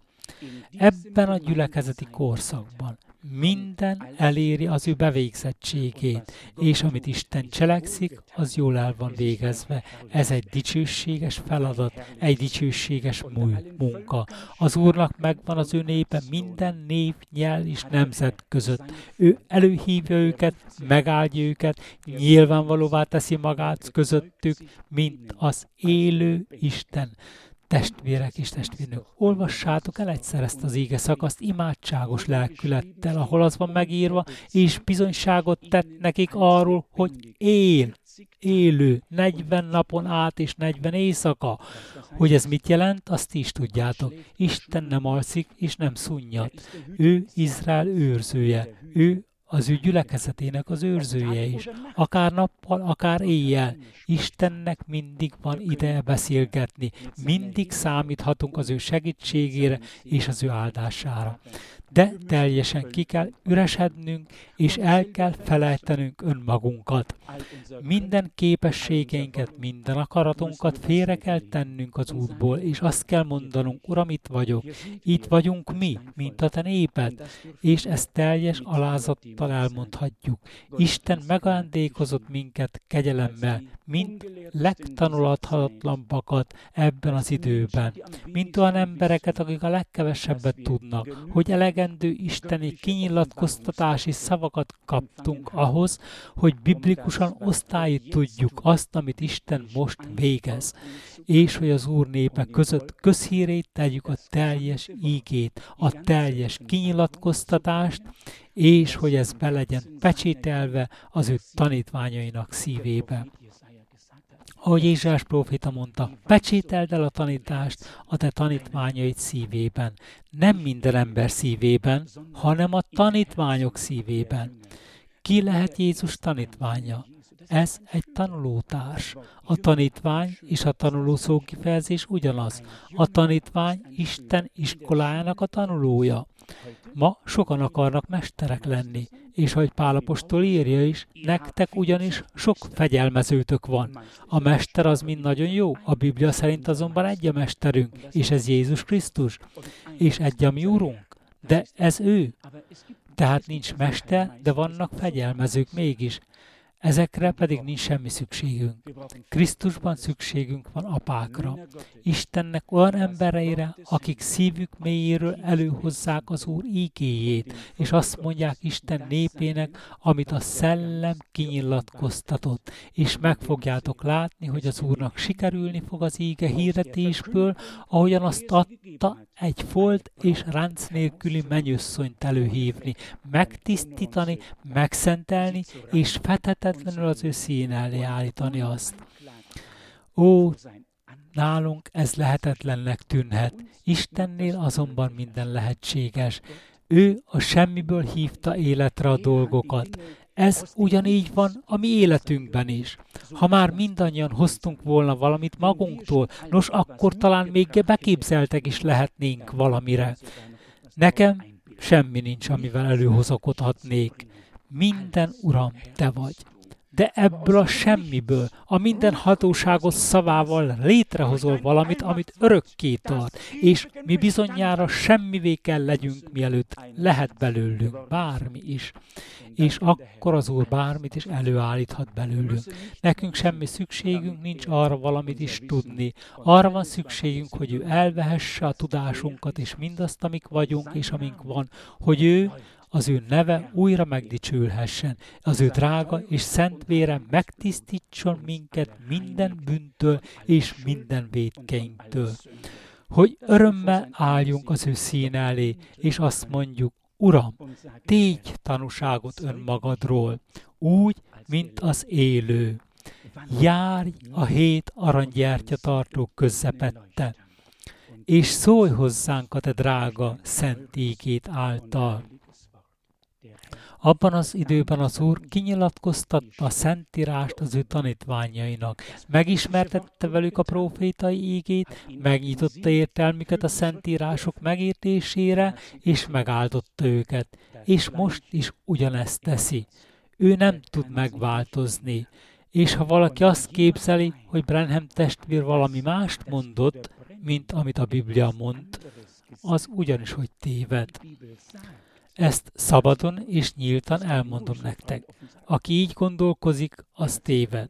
Ebben a gyülekezeti korszakban minden eléri az ő bevégzettségét, és amit Isten cselekszik, az jól el van végezve. Ez egy dicsőséges feladat, egy dicsőséges munka. Az Úrnak megvan az ő népe minden név, nyelv és nemzet között. Ő előhívja őket, megáldja őket, nyilvánvalóvá teszi magát közöttük, mint az élő Isten. Testvérek és testvérnők, olvassátok el egyszer ezt az íge szakaszt imádságos lelkülettel, ahol az van megírva, és bizonyságot tett nekik arról, hogy él, élő, negyven napon át és negyven éjszaka. Hogy ez mit jelent, azt is tudjátok. Isten nem alszik és nem szunnyad. Ő Izrael őrzője, ő az ő gyülekezetének az őrzője is. Akár nappal, akár éjjel. Istennek mindig van ideje beszélgetni. Mindig számíthatunk az ő segítségére és az ő áldására. De teljesen ki kell üresednünk, és el kell felejtenünk önmagunkat. Minden képességeinket, minden akaratunkat félre kell tennünk az útból, és azt kell mondanunk, Uram, itt vagyok. Itt vagyunk mi, mint a te néped, és ezt teljes alázattal elmondhatjuk. Isten megajándékozott minket kegyelemmel, mint legtanulathatatlanabbakat ebben az időben, mint olyan embereket, akik a legkevesebbet tudnak, hogy elegendő isteni kinyilatkoztatási szavakat kaptunk ahhoz, hogy biblikusan osztályi tudjuk azt, amit Isten most végez, és hogy az Úr népe között közhírét tegyük a teljes ígét, a teljes kinyilatkoztatást, és hogy ez be legyen pecsételve az ő tanítványainak szívébe. Ahogy Ézsaiás próféta mondta, pecsételd el a tanítást a te tanítványaid szívében. Nem minden ember szívében, hanem a tanítványok szívében. Ki lehet Jézus tanítványa? Ez egy tanulótárs. A tanítvány és a tanuló szókifejezés ugyanaz. A tanítvány Isten iskolájának a tanulója. Ma sokan akarnak mesterek lenni, és ahogy Pál apostol írja is, nektek ugyanis sok fegyelmezőtök van. A mester az mind nagyon jó, a Biblia szerint azonban egy a mesterünk, és ez Jézus Krisztus, és egy a mi Urunk, de ez ő. Tehát nincs mester, de vannak fegyelmezők mégis. Ezekre pedig nincs semmi szükségünk. Krisztusban szükségünk van apákra. Istennek olyan embereire, akik szívük mélyéről előhozzák az Úr ígéjét, és azt mondják Isten népének, amit a Szellem kinyilatkoztatott. És meg fogjátok látni, hogy az Úrnak sikerülni fog az íge hirdetésből, ahogyan azt adta egy folt és ránc nélküli mennyösszonyt előhívni, megtisztítani, megszentelni, és fethetetlenül az ő szín elé állítani azt. Ó, nálunk ez lehetetlennek tűnhet, Istennél azonban minden lehetséges. Ő a semmiből hívta életre a dolgokat. Ez ugyanígy van a mi életünkben is. Ha már mindannyian hoztunk volna valamit magunktól, nos, akkor talán még beképzeltek is lehetnénk valamire. Nekem semmi nincs, amivel előhozakodhatnék. Minden, Uram, Te vagy. De ebből a semmiből, a minden hatóságos szavával létrehozol valamit, amit örökké tart, és mi bizonyára semmivé kell legyünk, mielőtt lehet belőlünk bármi is. És akkor az Úr bármit is előállíthat belőlünk. Nekünk semmi szükségünk nincs arra valamit is tudni. Arra van szükségünk, hogy ő elvehesse a tudásunkat, és mindazt, amik vagyunk, és amink van, hogy ő, az ő neve újra megdicsülhessen, az ő drága és szent vére megtisztítson minket minden bűntől és minden vétkeinktől. Hogy örömmel álljunk az ő szín elé, és azt mondjuk, Uram, tégy tanúságot önmagadról, úgy, mint az élő. Járj a hét aranygyertyatartók közepette, és szólj hozzánk a te drága szent ígét által. Abban az időben az Úr kinyilatkoztatta a Szentírást az ő tanítványainak, megismertette velük a prófétai ígét, megnyitotta értelmüket a Szentírások megértésére, és megáldotta őket. És most is ugyanezt teszi. Ő nem tud megváltozni. És ha valaki azt képzeli, hogy Branham testvér valami mást mondott, mint amit a Biblia mond, az ugyanis, hogy téved. Ezt szabadon és nyíltan elmondom nektek. Aki így gondolkozik, az téved.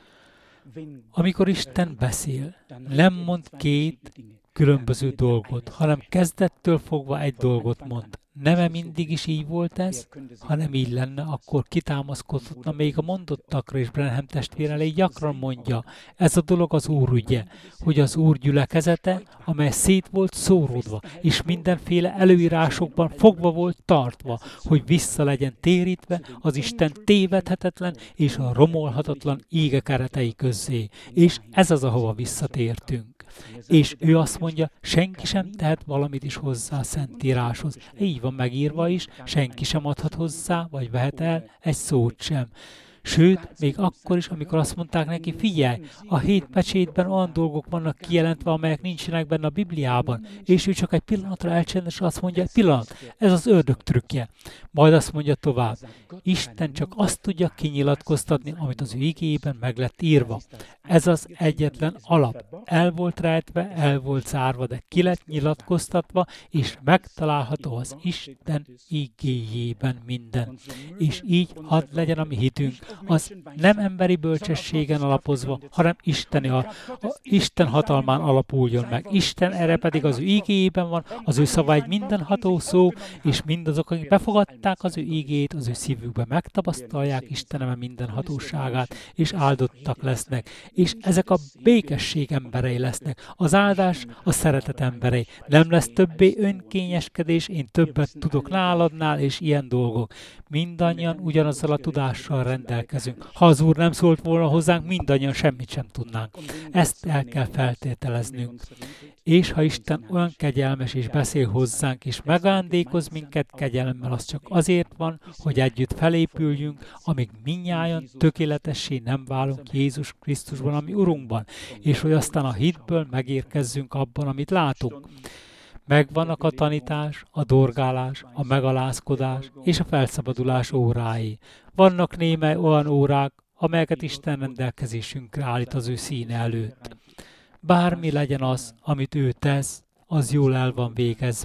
Amikor Isten beszél, nem mond két különböző dolgot, hanem kezdettől fogva egy dolgot mond. Nem-e mindig is így volt ez? Ha nem így lenne, akkor kitámaszkodhatna még a mondottakra, és Branham testvér elég gyakran mondja. Ez a dolog az Úr ügye, hogy az Úr gyülekezete, amely szét volt szóródva, és mindenféle előírásokban fogva volt tartva, hogy vissza legyen térítve az Isten tévedhetetlen és a romolhatatlan íge keretei közzé. És ez az, ahova visszatértünk. És ő azt mondja, senki sem tehet valamit is hozzá a Szentíráshoz. Így van megírva is, senki sem adhat hozzá, vagy vehet el egy szót sem. Sőt, még akkor is, amikor azt mondták neki, figyelj, a hét pecsétben olyan dolgok vannak kijelentve, amelyek nincsenek benne a Bibliában, és ő csak egy pillanatra elcsendes, azt mondja, egy pillanat, ez az ördög trükkje. Majd azt mondja tovább, Isten csak azt tudja kinyilatkoztatni, amit az ő igéjében meg lett írva. Ez az egyetlen alap. El volt rejtve, el volt zárva, de ki lett nyilatkoztatva, és megtalálható az Isten igéjében minden. És így hadd legyen a mi hitünk, az nem emberi bölcsességen alapozva, hanem Isteni, a, a, Isten hatalmán alapuljon meg. Isten erre pedig az ő ígéjében van, az ő szava egy mindenható szó, és mindazok, akik befogadták az ő ígét, az ő szívükbe megtapasztalják Istenem minden hatóságát, és áldottak lesznek. És ezek a békesség emberei lesznek. Az áldás a szeretet emberei. Nem lesz többé önkényeskedés, én többet tudok náladnál, és ilyen dolgok. Mindannyian ugyanazzal a tudással rendelkezünk. Ha az Úr nem szólt volna hozzánk, mindannyian semmit sem tudnánk. Ezt el kell feltételeznünk. És ha Isten olyan kegyelmes és beszél hozzánk, és megajándékoz minket kegyelemmel, az csak azért van, hogy együtt felépüljünk, amíg mindnyájan tökéletessé nem válunk Jézus Krisztusban, ami Urunkban, és hogy aztán a hitből megérkezzünk abban, amit látunk. Megvannak a tanítás, a dorgálás, a megalázkodás és a felszabadulás órái. Vannak némely olyan órák, amelyeket Isten rendelkezésünkre állít az ő színe előtt. Bármi legyen az, amit ő tesz, az jól el van végezve.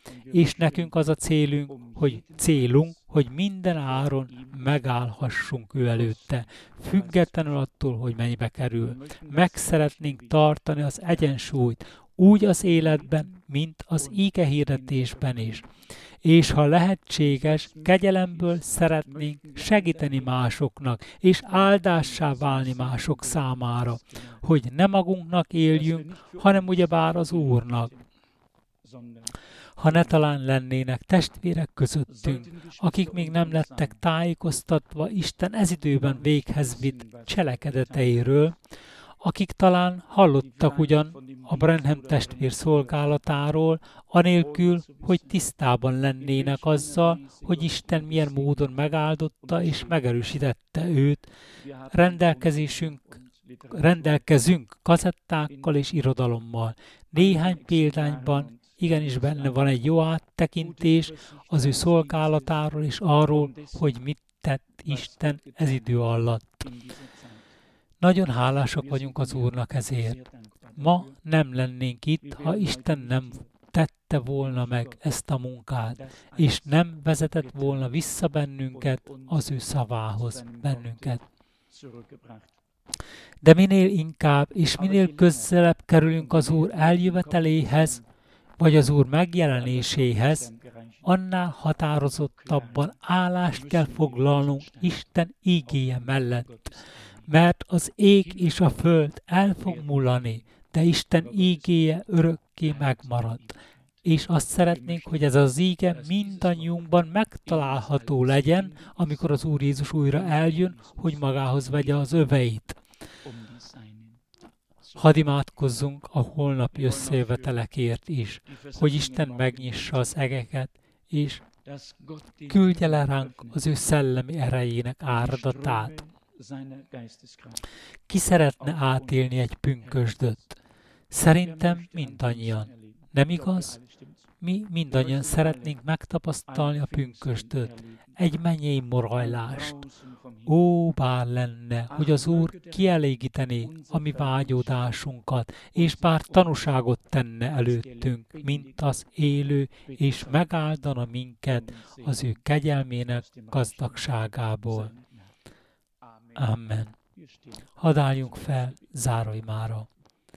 és nekünk az a célunk, hogy célunk, hogy minden áron megállhassunk ő előtte, függetlenül attól, hogy mennyibe kerül. Meg szeretnénk tartani az egyensúlyt, úgy az életben, mint az ígehirdetésben is. És ha lehetséges, kegyelemből szeretnénk segíteni másoknak, és áldássá válni mások számára, hogy ne magunknak éljünk, hanem ugyebár az Úrnak. Ha ne talán lennének testvérek közöttünk, akik még nem lettek tájékoztatva Isten ez időben véghez vitt cselekedeteiről, akik talán hallottak ugyan a Branham testvér szolgálatáról, anélkül, hogy tisztában lennének azzal, hogy Isten milyen módon megáldotta és megerősítette őt, rendelkezésünk, rendelkezünk kazettákkal és irodalommal. Néhány példányban igenis benne van egy jó áttekintés az ő szolgálatáról és arról, hogy mit tett Isten ez idő alatt. Nagyon hálásak vagyunk az Úrnak ezért. Ma nem lennénk itt, ha Isten nem tette volna meg ezt a munkát, és nem vezetett volna vissza bennünket az ő szavához, bennünket. De minél inkább és minél közelebb kerülünk az Úr eljöveteléhez, vagy az Úr megjelenéséhez, annál határozottabban állást kell foglalnunk Isten ígéje mellett. Mert az ég és a föld el fog mullani, de Isten ígéje örökké megmarad. És azt szeretnénk, hogy ez az íge mindannyiunkban megtalálható legyen, amikor az Úr Jézus újra eljön, hogy magához vegye az öveit. Hadd imádkozzunk a holnapi összejövetelekért is, hogy Isten megnyissa az egeket, és küldje le ránk az ő szellemi erejének áradatát. Ki szeretne átélni egy pünkösdöt? Szerintem mindannyian. Nem igaz? Mi mindannyian szeretnénk megtapasztalni a pünkösdöt, egy mennyei morajlást. Ó, bár lenne, hogy az Úr kielégítené a mi vágyódásunkat, és bár tanúságot tenne előttünk, mint az élő, és megáldana minket az ő kegyelmének gazdagságából. Amen. Hadd álljunk fel záróimára.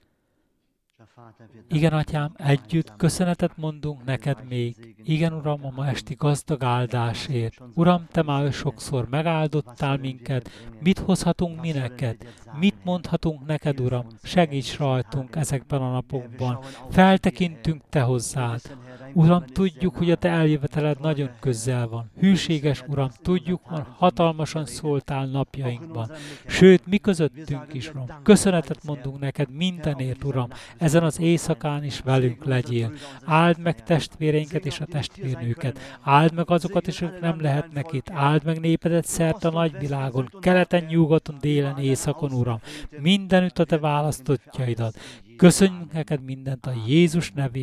Igen, Atyám, együtt köszönetet mondunk neked még. Igen, Uram, a ma esti gazdag áldásért. Uram, Te már sokszor megáldottál minket. Mit hozhatunk mi neked? Mit mondhatunk neked, Uram? Segíts rajtunk ezekben a napokban. Feltekintünk Te hozzád. Uram, tudjuk, hogy a Te eljöveteled nagyon közel van. Hűséges Uram, tudjuk, hogy hatalmasan szóltál napjainkban. Sőt, mi közöttünk is, Uram. Köszönetet mondunk neked mindenért, Uram. Ezen az éjszakán is velünk legyél. Áld meg testvéreinket és a testvérnőket. Áld meg azokat is, akik nem lehetnek itt. Áld meg népedet szerte a nagyvilágon, keleten, nyugaton, délen, északon, Uram. Mindenütt a Te választottjaidat. Köszönjük neked mindent a Jézus nevében.